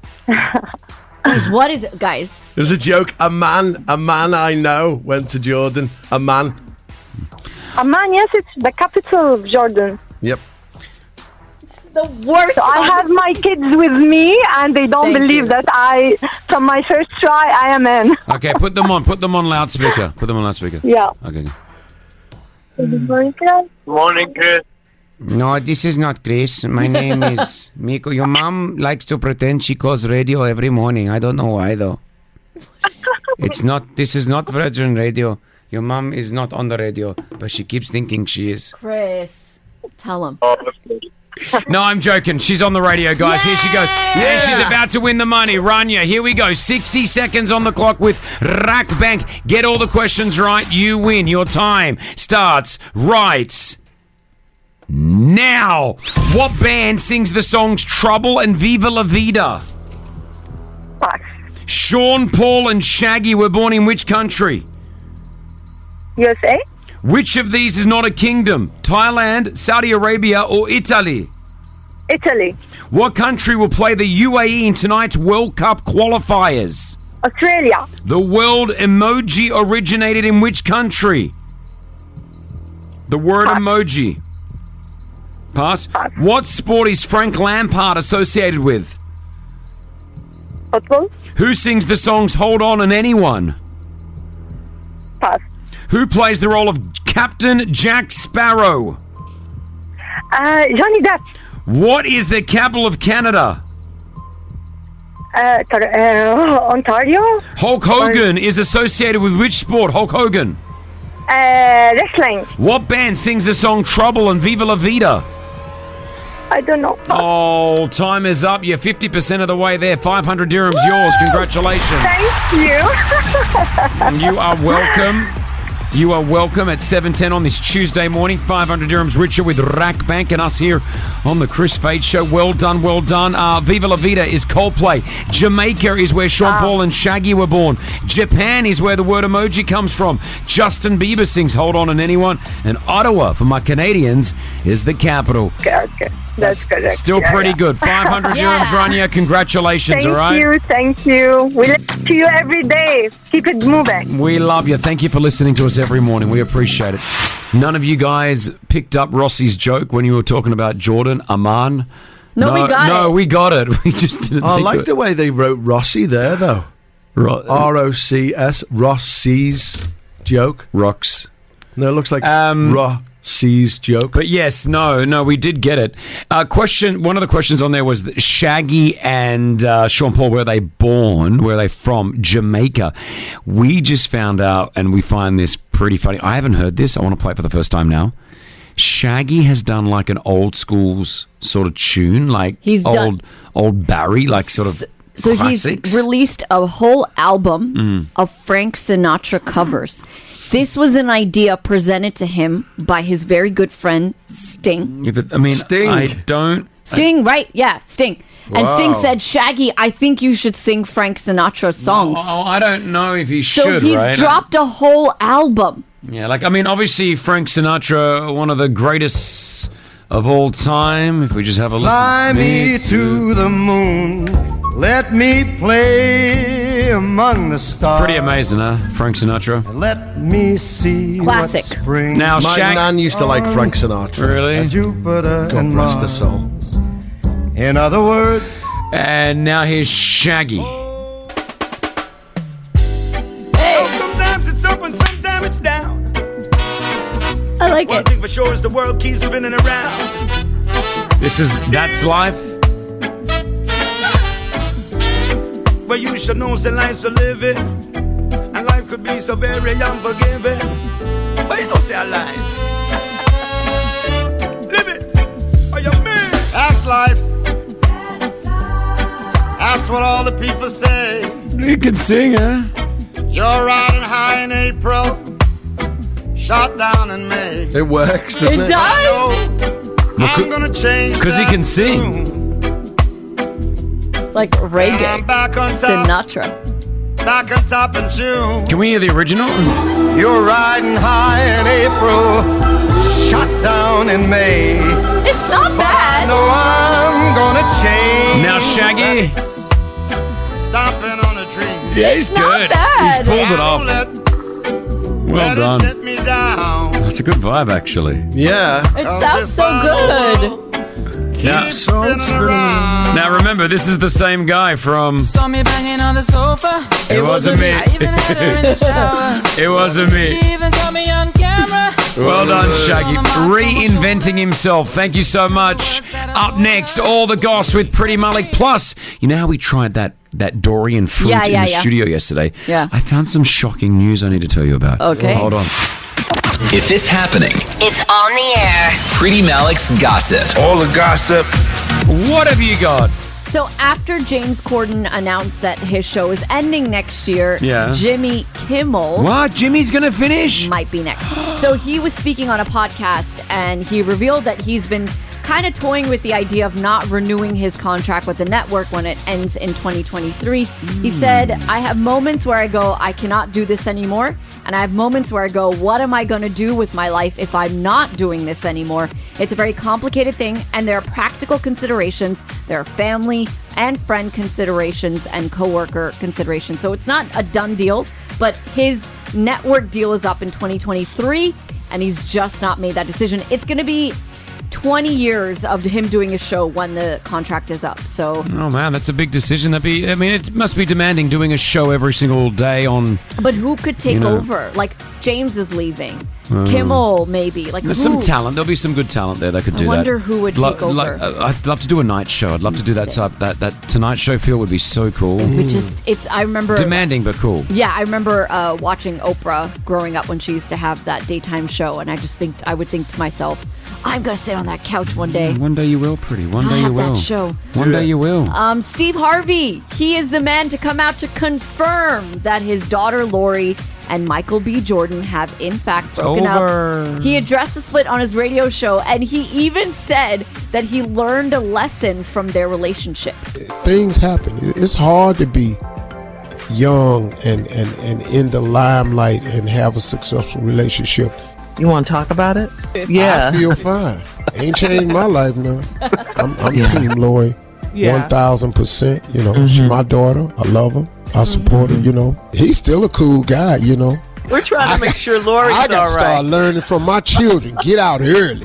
Guys, what is it, guys? It was a joke. A man, a man I know went to Jordan. A man. Amman, yes, it's the capital of Jordan. Yep. The worst. So I have my kids with me, and they don't Thank believe you. that I, from my first try, I am in. Okay, put them on. Put them on loudspeaker. Put them on loudspeaker. Yeah. Okay. Good morning, Chris. Morning, Chris. No, this is not Chris. My name is Miko. Your mom likes to pretend she calls radio every morning. I don't know why, though. It's not. This is not Virgin Radio. Your mom is not on the radio, but she keeps thinking she is. Chris, tell him. No, I'm joking. She's on the radio, guys. Here she goes. Yeah, she's about to win the money. Rania, here we go. sixty seconds on the clock with RackBank. Get all the questions right. You win. Your time starts right now. What band sings the songs Trouble and Viva La Vida? Sean Paul and Shaggy were born in which country? U S A? Which of these is not a kingdom? Thailand, Saudi Arabia, or Italy? Italy. What country will play the U A E in tonight's World Cup qualifiers? Australia. The word emoji originated in which country? The word emoji. Pass. What sport is Frank Lampard associated with? Football. Who sings the songs Hold On and Anyone? Pass. Who plays the role of Captain Jack Sparrow? Uh, Johnny Depp. What is the capital of Canada? Uh, tar- uh, Ontario. Hulk Hogan is associated with which sport? Hulk Hogan. Uh, wrestling. What band sings the song Trouble and Viva La Vida? I don't know. Oh, time is up. You're fifty percent of the way there. five hundred dirhams yours. Congratulations. Thank you. And you are welcome. You are welcome at seven ten on this Tuesday morning. five hundred dirhams richer with RackBank and us here on the Chris Fade Show. Well done, well done. Uh, Viva La Vida is Coldplay. Jamaica is where Sean Ah. Paul and Shaggy were born. Japan is where the word emoji comes from. Justin Bieber sings Hold On and Anyone. And Ottawa, for my Canadians, is the capital. Okay, okay. That's correct. Still Yeah, pretty yeah. good. five hundred Yeah. dirhams, Rania. Congratulations, Thank all right? you, thank you. We listen to you every day. Keep it moving. We love you. Thank you for listening to us every morning. We appreciate it. None of you guys picked up Rossi's joke when you were talking about Jordan, Amman. No, we got no, it. we got it. We just didn't I think like of the way they wrote Rossi there, though. Ro- R O C S. Rossi's joke. Rocks. No, it looks like Um, Rossi. C's joke. But yes, no, no, we did get it. Uh, question. One of the questions on there was that Shaggy and uh, Sean Paul, where are they born? Where are they from? Jamaica. We just found out, and we find this pretty funny. I haven't heard this. I want to play it for the first time now. Shaggy has done like an old school's sort of tune, like He's old done- old Barry, like sort of So classics. he's released a whole album Mm. of Frank Sinatra covers. This was an idea presented to him by his very good friend Sting. Yeah, but, I mean, Sting. I don't. Sting, right? Yeah, Sting. And Wow. Sting said, Shaggy, I think you should sing Frank Sinatra songs. Oh, I don't know if he so should. he's right? dropped a whole album. Yeah, like I mean, obviously Frank Sinatra, one of the greatest of all time. If we just have a Fly listen. me to the moon, let me play among the stars. Pretty amazing, huh? Frank Sinatra. Let me see Classic. what spring. Now, My Shag- nan used to like Frank Sinatra. Really? Jupiter God and rest her Mars. soul. In other words, And now here's Shaggy. oh, sometimes it's up and sometimes it's down. I like One it. thing for sure is the world keeps spinning around. This is That's Life. But you should know the life's to live it, and life could be so very unforgiving. But you don't say alive. Live it, or you man. That's life. That's what all the people say. You can sing, huh? You're riding high in April, shot down in May. It works, doesn't it? It does. I'm gonna change Because he that can sing. tune. It's like And I'm reggae. back on top, Sinatra. back on top in June. Can we hear the original? You're riding high in April, shot down in May. It's not I bad. know I'm gonna change. Now, Shaggy. Stomping on a tree. Yeah, he's not good. bad. He's pulled it Don't off. let, Well let it done. get me down. That's a good vibe, actually. Yeah. It sounds so good. Now, Spinning around. now remember, this is the same guy from Saw me banging on the sofa. It Wasn't Me. I even had her in the shower. It Wasn't She Me. even caught me on camera. Well done, Shaggy. Reinventing himself. Thank you so much. Up next, all the goss with Pretty Malik. Plus, you know how we tried that that Dorian fruit Yeah, yeah, in the yeah. studio yesterday? Yeah. I found some shocking news I need to tell you about. Okay. Hold on. If it's happening, It's on the air. Pretty Malik's gossip. All the gossip. What have you got? So after James Corden announced that his show is ending next year, Yeah. Jimmy Kimmel What? Jimmy's going to finish? might be next. So he was speaking on a podcast and he revealed that he's been kind of toying with the idea of not renewing his contract with the network when it ends in twenty twenty-three. He said, I have moments where I go, I cannot do this anymore. And I have moments where I go, what am I going to do with my life if I'm not doing this anymore? It's a very complicated thing, and there are practical considerations. There are family and friend considerations and coworker considerations. So it's not a done deal, but his network deal is up in twenty twenty-three, and he's just not made that decision. It's going to be twenty years of him doing a show when the contract is up. So, Oh, man, that's a big decision. That'd be, I mean, it must be demanding doing a show every single day on... but who could take You know. over? Like, James is leaving. Uh, Kimmel, maybe. Like, There's who? some talent. There'll be some good talent there that could I do that. wonder who would Lo- take over. like, uh, I'd love to do a night show. I'd love to do that type. That that Tonight Show feel would be so cool. Which is, it's, I remember. Demanding but cool. Yeah, I remember uh, watching Oprah growing up when she used to have that daytime show, and I just think, I would think to myself, I'm going to sit on that couch one day. One day you will, pretty. One I'll day you have that will. show. One day you will. Um, Steve Harvey, he is the man to come out to confirm that his daughter Lori and Michael B. Jordan have in fact broken over. up. He addressed the split on his radio show, and he even said that he learned a lesson from their relationship. Things happen. It's hard to be young and, and, and in the limelight and have a successful relationship. You want to talk about it? Yeah. I feel fine. Ain't changed my life now. I'm, I'm Yeah. Team Lori. Yeah. one thousand percent. You know, she's my daughter. I love her. I support her, you know. He's still a cool guy, you know. We're trying to make sure Lori's I gotta all start right. learning from my children. Get out early.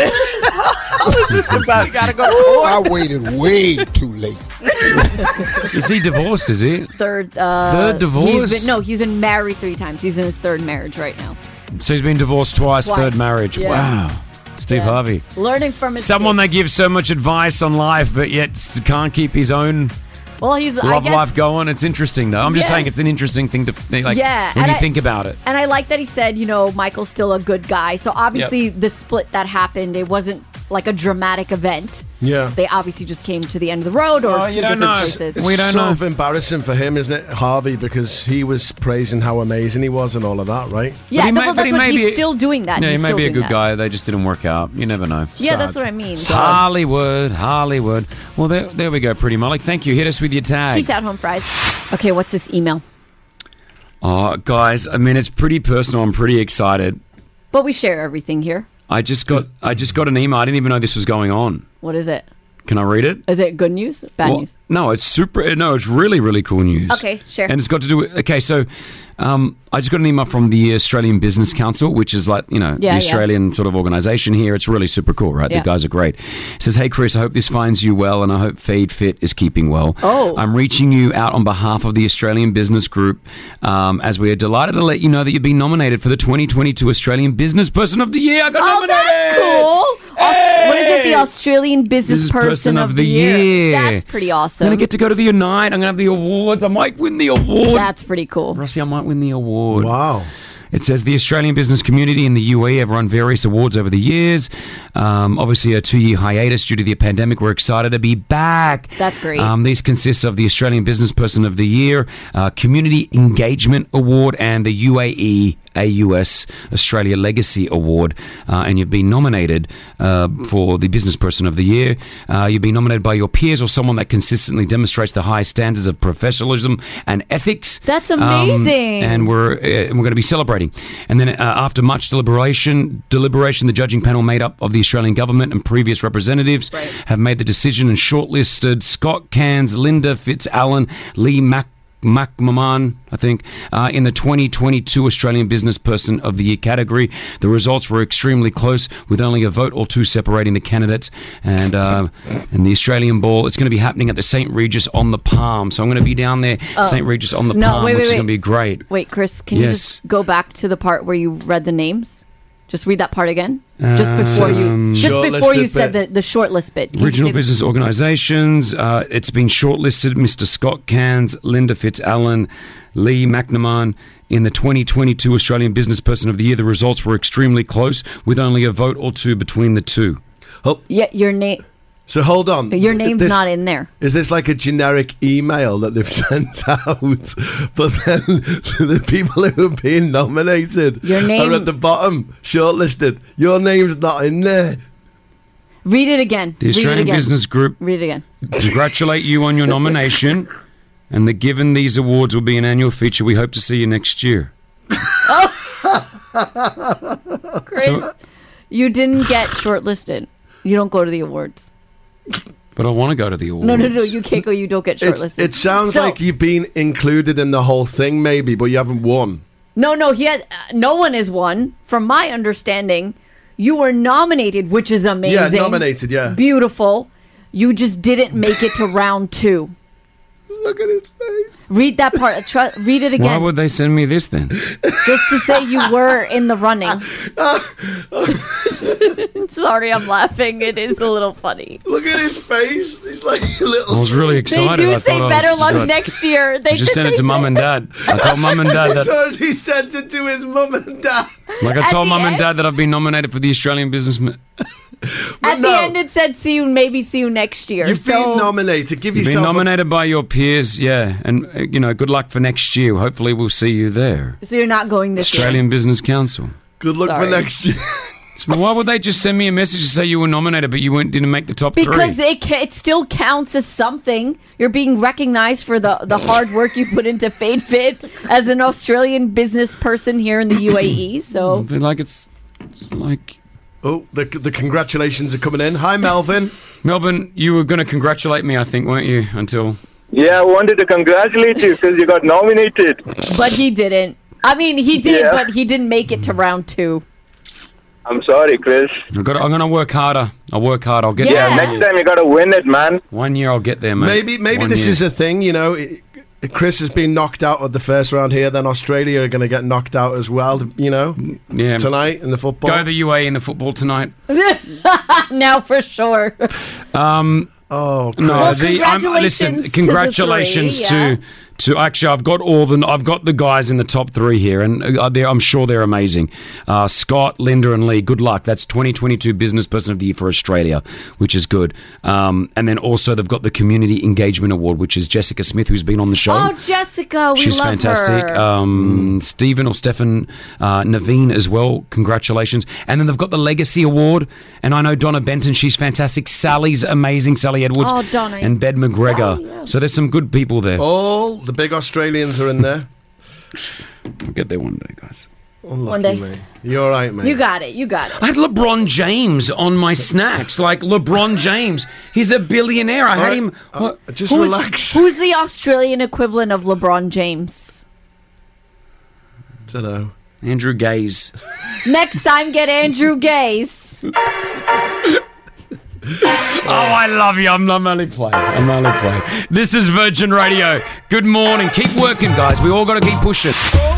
About gotta go to I court. waited way too late. Is he divorced, is he? Third, uh, Third divorce? He's been, no, he's been married three times. He's in his third marriage right now. So he's been divorced twice, Twice. third marriage. Yeah. Wow. Steve Yeah. Harvey. Learning from his Someone kids. that gives so much advice on life, but yet s- can't keep his own Well, he's I love guess, life going. It's interesting, though. I'm just Yeah. saying it's an interesting thing to think, like, Yeah, when and you I- think about it. And I like that he said, you know, Michael's still a good guy. So obviously the split that happened, it wasn't like a dramatic event. Yeah. They obviously just came to the end of the road or Oh, two you don't different know. places. It's We don't sort know. of embarrassing for him, isn't it, Harvey? Because he was praising how amazing he was and all of that, right? Yeah, But he no, may- well, but that's he what may he's be- still doing that. Yeah, he He's may still be a doing good that. guy. They just didn't work out. You never know. Yeah, that's what I mean. Hollywood, Hollywood. Well, there, there we go, Pretty Malik. Thank you. Hit us with your tag. Peace out, home fries. Okay, what's this email? Oh, guys, I mean, it's pretty personal. I'm pretty excited. But we share everything here. I just got, I just got an email. I didn't even know this was going on. What is it? Can I read it? Is it good news? Bad Well, news? No, it's super. No, it's really, really cool news. Okay, sure. And it's got to do with. Okay, so um, I just got an email from the Australian Business Council, which is like, you know, Yeah, the yeah. Australian sort of organisation here. It's really super cool, right? Yeah. The guys are great. It says, "Hey, Chris, I hope this finds you well, and I hope Fade Fit is keeping well. Oh. I'm reaching you out on behalf of the Australian Business Group, um, as we are delighted to let you know that you've been nominated for the twenty twenty-two Australian Business Person of the Year. I got Oh, nominated. that's cool. Aus- what is it? The Australian Business, Business Person, of the year. That's pretty awesome. I'm going to get to go to the Unite. I'm going to have the awards. I might win the award. That's pretty cool. Rossi, I might win the award. Wow. It says the Australian business community in the U A E have run various awards over the years. Um, obviously, a two-year hiatus due to the pandemic. We're excited to be back. That's great. Um, these consist of the Australian Business Person of the Year, uh, Community Engagement Award, and the U A E A U S Australia Legacy Award. Uh, and you've been nominated uh, for the Business Person of the Year. Uh, you've been nominated by your peers or someone that consistently demonstrates the high standards of professionalism and ethics. That's Um, amazing. and we're uh, we're going to be celebrating. And then, uh, after much deliberation, deliberation, the judging panel made up of the Australian government and previous representatives have made the decision and shortlisted Scott Cairns, Linda Fitzallen, Lee Mac. McMahon, I think, uh, in the twenty twenty-two Australian Business Person of the Year category. The results were extremely close, with only a vote or two separating the candidates. And uh, and the Australian Ball, it's going to be happening at the Saint Regis on the Palm. So I'm going to be down there, Oh. Saint Regis on the No, Palm, wait, which wait, is wait. going to be great. Wait, Chris, can you Yes. just go back to the part where you read the names? Just read that part again. Just before you, Um, just before you Shortlisted said the, bit. the shortlist bit. Can you Regional say- business organisations. Uh, it's been shortlisted. Mister Scott Cairns, Linda Fitzallen, Lee McNamara in the twenty twenty-two Australian Business Person of the Year. The results were extremely close, with only a vote or two between the two. Oh, Yeah, your name. so hold on. Your name's This- not in there. Is this like a generic email that they've sent out? But then the people who are being nominated Your name- are at the bottom, shortlisted. Your name's not in there. Read it again. The Read it Australian again. Business Group Read it again. congratulate you on your nomination, and that given these awards will be an annual feature, we hope to see you next year. Chris, So- you didn't get shortlisted. You don't go to the awards. But I want to go to the awards. No, no, no. You can't go. You don't get It's, shortlisted. it sounds So- like you've been included in the whole thing, maybe, but you haven't won. No, no. He had. Uh, no one has won. From my understanding, you were nominated, which is amazing. Yeah, nominated, yeah. Beautiful. You just didn't make it to round two. Look at his face. Read that part. Try, read it Why again. would they send me this then? Just to say you were in the running. Sorry, I'm laughing. It is a little funny. Look at his face. He's like a little. I was really excited. They do I say thought I better was luck good. next year. They I just sent it they to mum say- and dad. I told mum and dad He's that. already sent it to his mum and dad. Like I At told the mum and end- dad that I've been nominated for the Australian Businessman. At the end, it said, "See you, maybe see you next year." You've so, been nominated. Give You've been yourself. a- nominated by your peers, yeah, and uh, you know, good luck for next year. Hopefully, we'll see you there. so you're not going this Australian Business Council. Good luck Sorry. for next year. So why would they just send me a message to say you were nominated, but you weren't, didn't make the top year because three? it ca- it still counts as something. You're being recognized for the the hard work you put into Fade Fit as an Australian business person here in the U A E. So I feel like it's, it's like. Oh, the the congratulations are coming in. Hi, Melvin. Melbourne, you were going to congratulate me, I think, weren't you? Until Yeah, I wanted to congratulate you because you got nominated. but he didn't. I mean, he did, Yeah. but he didn't make it to round two. I'm sorry, Chris. I've got. I'm going to work harder. I'll work hard. I'll get Yeah, there. next time you got to win it, man. One year I'll get there, mate. Maybe maybe One this year. is a thing. You know, it, Chris has been knocked out of the first round here, then Australia are going to get knocked out as well, you know, yeah. tonight in the football. Go the U A E in the football tonight. Now for sure. Um, oh, no, well, the, I'm, listen, congratulations congratulations to the three, to, to actually, I've got all the, I've got the guys in the top three here, and uh, they're- I'm sure they're amazing. Uh, Scott, Linda, and Lee. Good luck. That's twenty twenty-two Business Person of the Year for Australia, which is good. Um, and then also they've got the Community Engagement Award, which is Jessica Smith, who's been on the show. Oh, Jessica, we She's love fantastic. her. Um, Stephen or Stefan uh, Naveen as well. Congratulations. And then they've got the Legacy Award. And I know Donna Benton. She's fantastic. Sally's amazing. Sally Edwards. Oh, Donna. And Bed McGregor. So there's some good people there. All the big Australians are in there. We'll get there one day, guys. Unlucky, One day. mate. You're all right, mate. You got it. You got it. I had LeBron James on my snacks. Like LeBron James. He's a billionaire. I had Alright, him. uh, what? just Who's, relax. who's the Australian equivalent of LeBron James? Don't know. Andrew Gaze. Next time, get Andrew Gase. Oh, I love you. I'm, I'm only playing. I'm only playing. This is Virgin Radio. Good morning. Keep working, guys. We all got to keep pushing.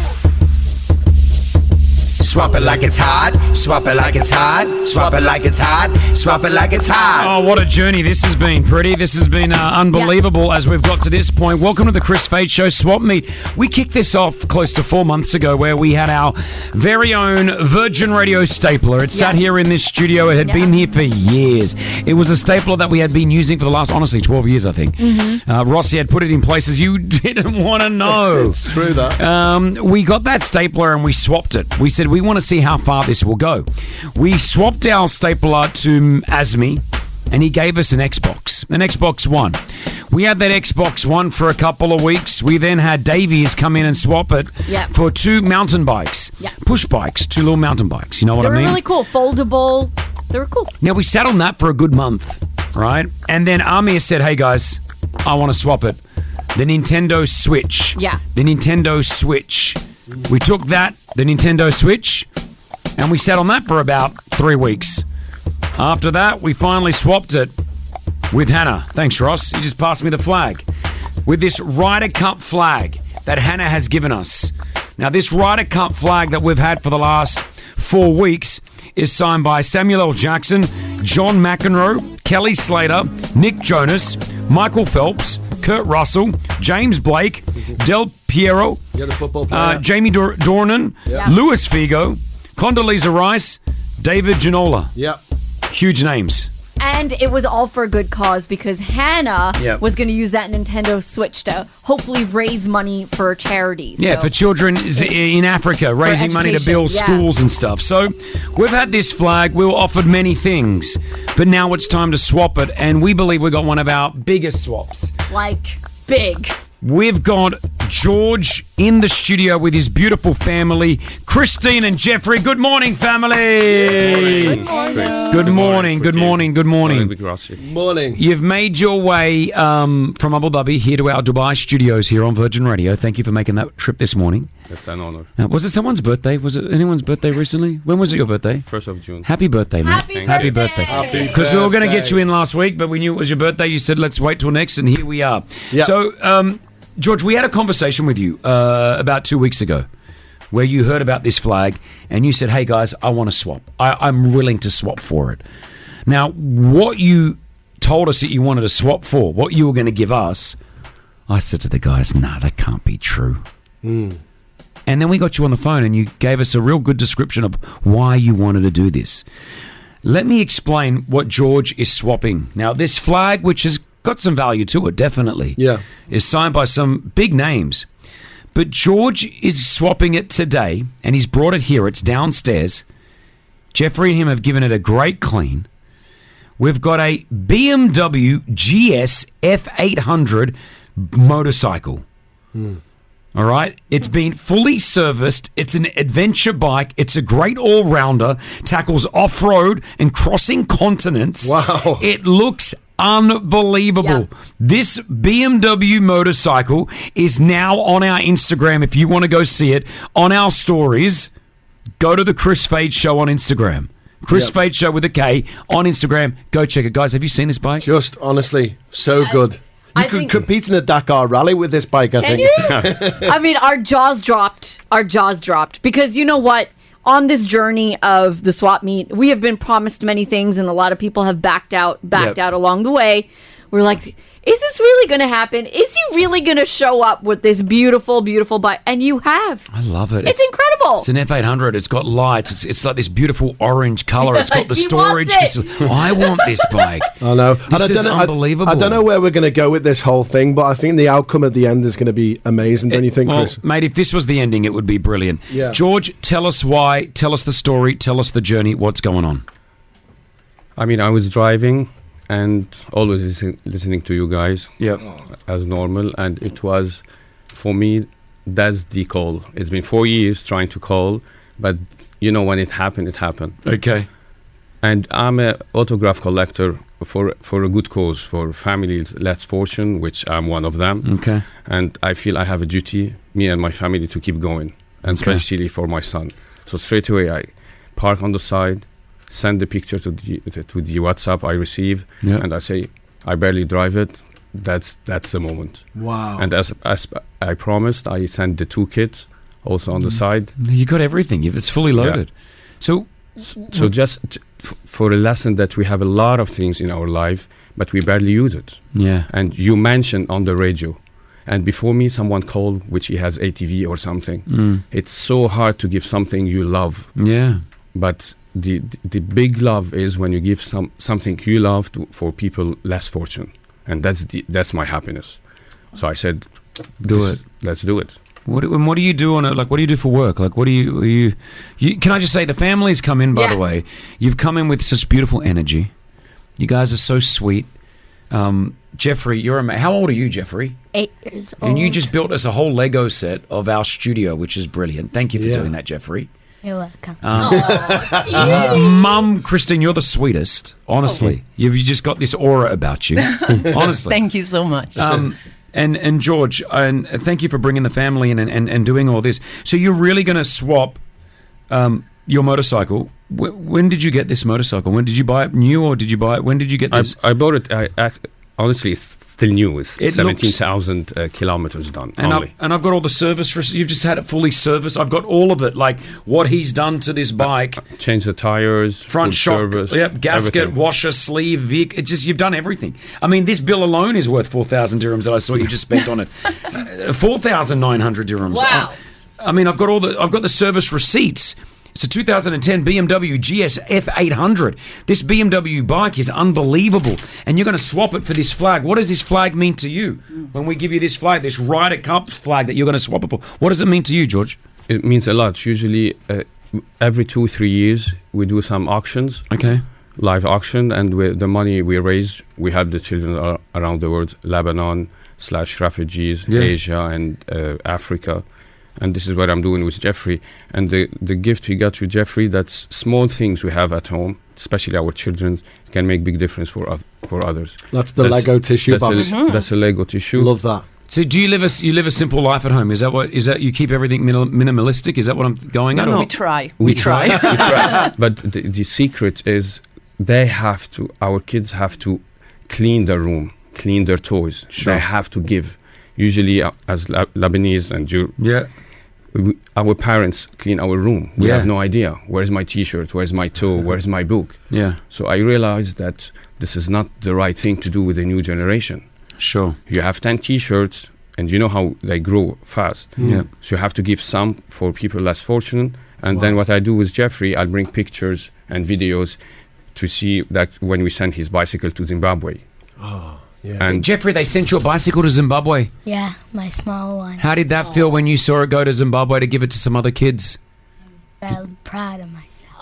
Swap it like it's hot. Swap it like it's hot. Swap it like it's hot. Swap it like it's hot. Oh, what a journey this has been, Pretty. This has been uh, unbelievable as we've got to this point. Welcome to the Chris Fade Show Swap Meet. We kicked this off close to four months ago where we had our very own Virgin Radio stapler. It sat Yes. here in this studio. It had Yeah. been here for years. It was a stapler that we had been using for the last, honestly, twelve years, I think. Mm-hmm. Uh, Rossi had put it in places you didn't want to know. It's true, that. Um, we got that stapler and we swapped it. We said we want to see how far this will go. We swapped our stapler to Asmi, and he gave us an Xbox, an Xbox One. We had that Xbox One for a couple of weeks. We then had Davies come in and swap it Yep. for two mountain bikes, Yep. push bikes, two little mountain bikes. You know what They I were mean? really cool. Foldable. They were cool. Now, we sat on that for a good month, right? And then Amir said, hey, guys, I want to swap it. The Nintendo Switch. Yeah. The Nintendo Switch. We took that, the Nintendo Switch, and we sat on that for about three weeks. After that, we finally swapped it with Hannah. Thanks, Ross. You just passed me the flag. With this Ryder Cup flag that Hannah has given us. Now, this Ryder Cup flag that we've had for the last four weeks is signed by Samuel L. Jackson, John McEnroe, Kelly Slater, Nick Jonas, Michael Phelps, Kurt Russell, James Blake, Del Piero, You're the football player. uh, Jamie Dor- Dornan, Yeah. Luis Figo, Condoleezza Rice, David Ginola. Yep. Huge names. And it was all for a good cause because Hannah Yep. was going to use that Nintendo Switch to hopefully raise money for charities. Yeah, So- for children in Africa, raising money to education, build yeah. schools and stuff. So we've had this flag. We were offered many things, but now it's time to swap it, and we believe we got one of our biggest swaps. like big. We've got George in the studio with his beautiful family, Christine and Jeffrey. Good morning, family. Good morning. Good morning. Good morning. Good morning. Morning. You've made your way um, from Abu Dhabi here to our Dubai studios here on Virgin Radio. Thank you for making that trip this morning. It's an honor. Uh, was it someone's birthday? Was it anyone's birthday recently? When was it your birthday? First of June. Happy birthday, man. Happy Happy birthday. birthday. Because we were going to get you in last week, but we knew it was your birthday. You said, let's wait till next, and here we are. Yeah. So, um, George, we had a conversation with you uh, about two weeks ago where you heard about this flag, and you said, hey, guys, I want to swap. I- I'm willing to swap for it. Now, what you told us that you wanted to swap for, what you were going to give us, I said to the guys, nah, that can't be true. Mm. And then we got you on the phone and you gave us a real good description of why you wanted to do this. Let me explain what George is swapping. Now, this flag, which has got some value to it, definitely, Yeah. is signed by some big names. But George is swapping it today and he's brought it here. It's downstairs. Jeffrey and him have given it a great clean. We've got a B M W G S F eight hundred motorcycle. Mm. All right. It's been fully serviced. It's an adventure bike. It's a great all-rounder. Tackles off-road and crossing continents. Wow. It looks unbelievable. Yeah. This B M W motorcycle is now on our Instagram. If you want to go see it, on our stories, go to the Chris Fade Show on Instagram. Chris Yep. Fade Show with a K on Instagram. Go check it. Guys, have you seen this bike? Just honestly, so good. You I could think- compete in a Dakar rally with this bike, I Can think. you? I mean, our jaws dropped. Our jaws dropped because you know what? On this journey of the swap meet, we have been promised many things, and a lot of people have backed out, backed Yep. out along the way. We're like, is this really going to happen? Is he really going to show up with this beautiful, beautiful bike? And you have. I love it. It's, incredible. It's an F eight hundred. It's got lights. It's it's like this beautiful orange color. It's got the He storage. wants it. faci- I want this bike. I know. This And I is don't know, I- unbelievable. I, don't know where we're going to go with this whole thing, but I think the outcome at the end is going to be amazing. Don't you think, Well, Chris? mate, if this was the ending, it would be brilliant. Yeah. George, tell us why. Tell us the story. Tell us the journey. What's going on? I mean, I was driving and always listen, listening to you guys. Yep. As normal, and it was, for me, that's the call. It's been four years trying to call, but you know when it happened, it happened. Okay. And I'm a autograph collector for for a good cause, for families less fortune, which I'm one of them. Okay. And I feel I have a duty, me and my family, to keep going, and Okay. especially for my son. So straight away, I park on the side, send the picture to the to the WhatsApp I receive, Yeah. and I say, I barely drive it. That's that's the moment. Wow. And as as I promised, I sent the two kids also on the side. You got everything. If It's fully loaded. So, So just t- f- for a lesson that we have a lot of things in our life, but we barely use it. Yeah. And you mentioned on the radio, and before me, someone called, which he has A T V or something. Mm. It's so hard to give something you love. Yeah. But the the, the big love is when you give some something you love to, for people less fortunate, and that's the that's my happiness. So I said, Do this- it. Let's do it. What do- and what do you do on it? Like, what do you do for work? Like, what do you, are you, you? Can I just say the families come in? By Yeah. the way, you've come in with such beautiful energy. You guys are so sweet. Um, Jeffrey, you're ama- how old are you, Jeffrey? Eight years old. And you just built us a whole Lego set of our studio, which is brilliant. Thank you for Yeah. doing that, Jeffrey. You're welcome. Um, Mum, Kristen, you're the sweetest. Honestly, you've you just got this aura about you. Honestly, Thank you so much. Um, and and George, and thank you for bringing the family in and, and, and doing all this. So you're really going to swap um, your motorcycle. W- when did you get this motorcycle? When did you buy it new, or did you buy it? When did you get I, this? I bought it. I, I honestly, it's still new. It's It looks- seventeen thousand uh, kilometers done. And only. I've, and I've got all the service. rec- You've just had it fully serviced. I've got all of it, like what he's done to this bike. Change the tires, Front full shock, service, yep, gasket, everything. washer, sleeve, Vic. It's just you've done everything. I mean, this bill alone is worth four thousand dirhams that I saw you just spent on it. Uh, four thousand nine hundred dirhams. Wow. I, I mean, I've got all the I've got the service receipts. It's a two thousand ten B M W G S F eight hundred. This B M W bike is unbelievable, and you're going to swap it for this flag. What does this flag mean to you? When we give you this flag, this Ryder Cup flag that you're going to swap it for, what does it mean to you, George? It means a lot. Usually, uh, every two three years, we do some auctions. Okay. Live auction, and with the money we raise, we help the children ar- around the world, Lebanon slash refugees, Yeah. Asia and uh, Africa. And this is what I'm doing with Jeffrey. And the, the gift we got with Jeffrey, that's small things we have at home, especially our children, can make big difference for oth- for others. That's the Lego tissue that's box. A, That's a Lego tissue. Love that. So, do you live a you live a simple life at home? Is that what is that you keep everything minimal, minimalistic? Is that what I'm going at? No, or- we try. We try. We try. But the, the secret is they have to, our kids have to clean their room, clean their toys. Sure. They have to give. Usually, uh, as La- Lebanese and you, Yeah. we, our parents clean our room. We Yeah. have no idea. Where's my T-shirt? Where's my toe? Where's my book? Yeah. So I realized that this is not the right thing to do with the new generation. Sure. You have ten T-shirts, and you know how they grow fast. Yeah. So you have to give some for people less fortunate. And then what I do with Jeffrey, I'll bring pictures and videos to see that when we send his bicycle to Zimbabwe. Oh, yeah. And Jeffrey, they sent your bicycle to Zimbabwe. Yeah, my small one. How did that feel when you saw it go to Zimbabwe to give it to some other kids? Felt proud of myself.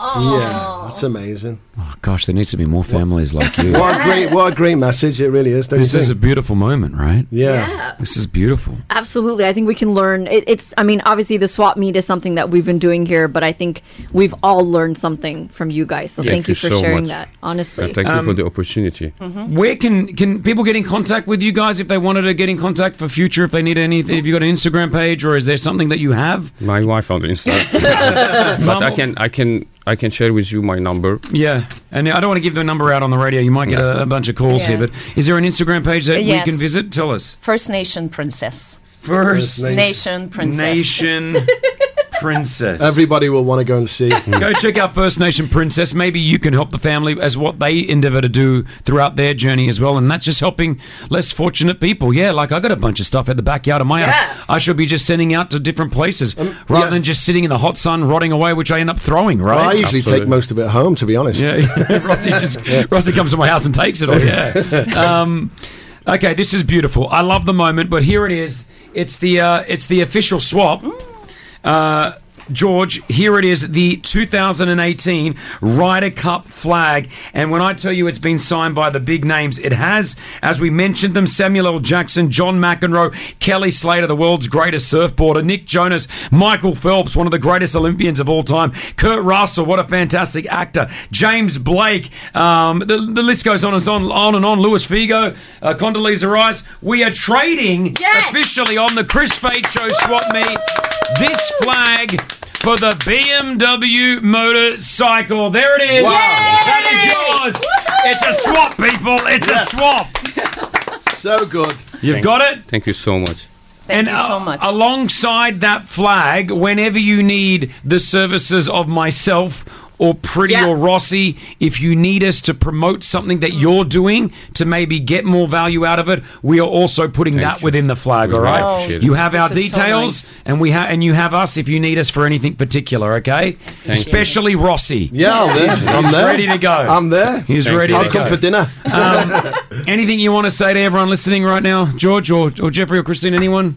Yeah, that's amazing. Oh gosh, there needs to be more families like you. What a great, what a great message it really is. Don't This you is a think? beautiful moment, right? Yeah. Yeah. This is beautiful. Absolutely. I think we can learn. It, it's, I mean, obviously the swap meet is something that we've been doing here, but I think we've all learned something from you guys. So Thank thank, you you for so sharing much. that, honestly. And thank you for the opportunity. Where can can people get in contact with you guys if they wanted to get in contact for future? If they need anything, have you got an Instagram page, or is there something that you have? My wife on the Instagram, but I can I can I can share with you my number. Yeah, and I don't want to give the number out on the radio. You might get a, a bunch of calls Yeah. here, but is there an Instagram page that Yes. we can visit? Tell us. First Nation Princess. First Nation Princess. Nation Princess. Everybody will want to go and see. Go check out First Nation Princess. Maybe you can help the family as what they endeavour to do throughout their journey as well, and that's just helping less fortunate people. Yeah, like I got a bunch of stuff at the backyard of my Yeah. house. I should be just sending out to different places rather yeah. than just sitting in the hot sun rotting away, which I end up throwing. Right? Well, I usually Absolutely. take most of it home, to be honest. Yeah, Rossi just Rossi comes to my house and takes it all. Yeah. Um, okay, this is beautiful. I love the moment, but here it is. It's the uh, it's the official swap. Uh, George, here it is, the two thousand eighteen Ryder Cup flag. And when I tell you it's been signed by the big names, it has, as we mentioned them, Samuel L. Jackson, John McEnroe, Kelly Slater, the world's greatest surfboarder, Nick Jonas, Michael Phelps, one of the greatest Olympians of all time, Kurt Russell, what a fantastic actor, James Blake, um, the, the list goes on and on, on and on, Luis Figo, uh, Condoleezza Rice. We are trading officially on the Chris Fade Show Swap Meet this flag for the B M W motorcycle. There it is. Wow. That is yours. It's a swap, people. It's Yes. a swap. So good. You've Thank- got it? Thank you so much. Thank and you so uh, much. alongside that flag, whenever you need the services of myself or Pretty Yeah. or Rossi, if you need us to promote something that you're doing to maybe get more value out of it, we are also putting Thank that you. within the flag. We All really right, appreciate it. you have our This is so details, nice. and we have and you have us if you need us for anything particular. Okay, you. especially Rossi. Yeah, I'm there. He's, I'm he's there. ready to go. I'm there. He's Thank ready you. to I'll go. come for dinner. Um, anything you want to say to everyone listening right now, George or, or Jeffrey or Christine? Anyone?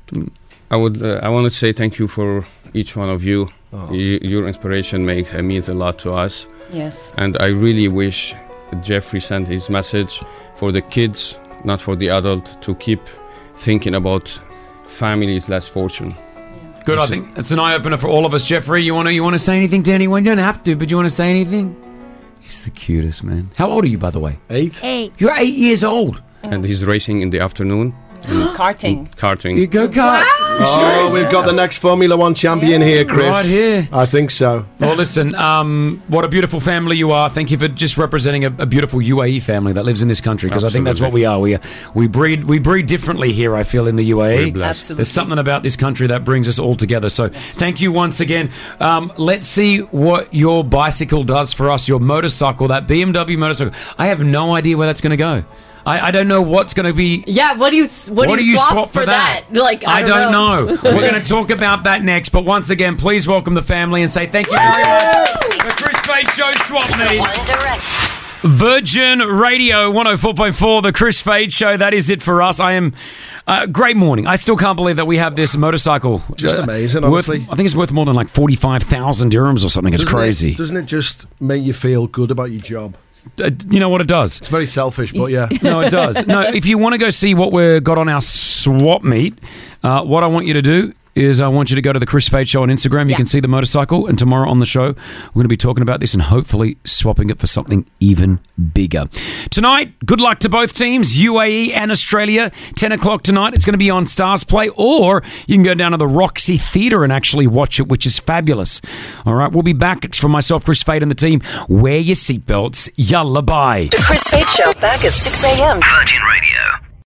I would. Uh, I want to say thank you for each one of you. Oh. Y- your inspiration makes uh, means a lot to us. Yes. And I really wish Jeffrey sent his message for the kids, not for the adult, to keep thinking about families less fortune. Good. I think it's an eye opener for all of us. Jeffrey, you want to you want to say anything to anyone? You don't have to, but you want to say anything? He's the cutest man. How old are you, by the way? Eight. Eight. You're eight years old. And he's racing in the afternoon. Karting. Karting. You go kart. Oh, we've got the next Formula One champion here, Chris. Right here. I think so. Well, listen, um, what a beautiful family you are. Thank you for just representing a, a beautiful U A E family that lives in this country, because I think that's what we are. We we breed we breed differently here, I feel, in the U A E. We're blessed. Absolutely. There's something about this country that brings us all together. So thank you once again. Um, let's see what your bicycle does for us, your motorcycle, that B M W motorcycle. I have no idea where that's going to go. I, I don't know what's going to be. Yeah, what do you what, What do you swap, for that? Like I, I don't know. We're going to talk about that next. But once again, please welcome the family and say thank you very much for Chris Fade Show Swap Meet. One Direct. Virgin Radio one oh four point four, the Chris Fade Show. That is it for us. I am. Uh, great morning. I still can't believe that we have this motorcycle. Just uh, amazing, worth- honestly. I think it's worth more than like forty-five thousand dirhams or something. It's Doesn't crazy. It, doesn't it just make you feel good about your job? Uh, you know what it does? It's very selfish, but yeah. No, it does. No, if you want to go see what we've got on our swap meet, uh, what I want you to do is I want you to go to the Chris Fade Show on Instagram. You Yeah. can see the motorcycle, and tomorrow on the show, we're going to be talking about this and hopefully swapping it for something even bigger. Tonight, good luck to both teams, U A E and Australia. ten o'clock tonight, it's going to be on Stars Play, or you can go down to the Roxy Theatre and actually watch it, which is fabulous. All right, we'll be back. It's from myself, Chris Fade, and the team. Wear your seatbelts. Yalla, bye. The Chris Fade Show back at six a.m. Virgin Radio.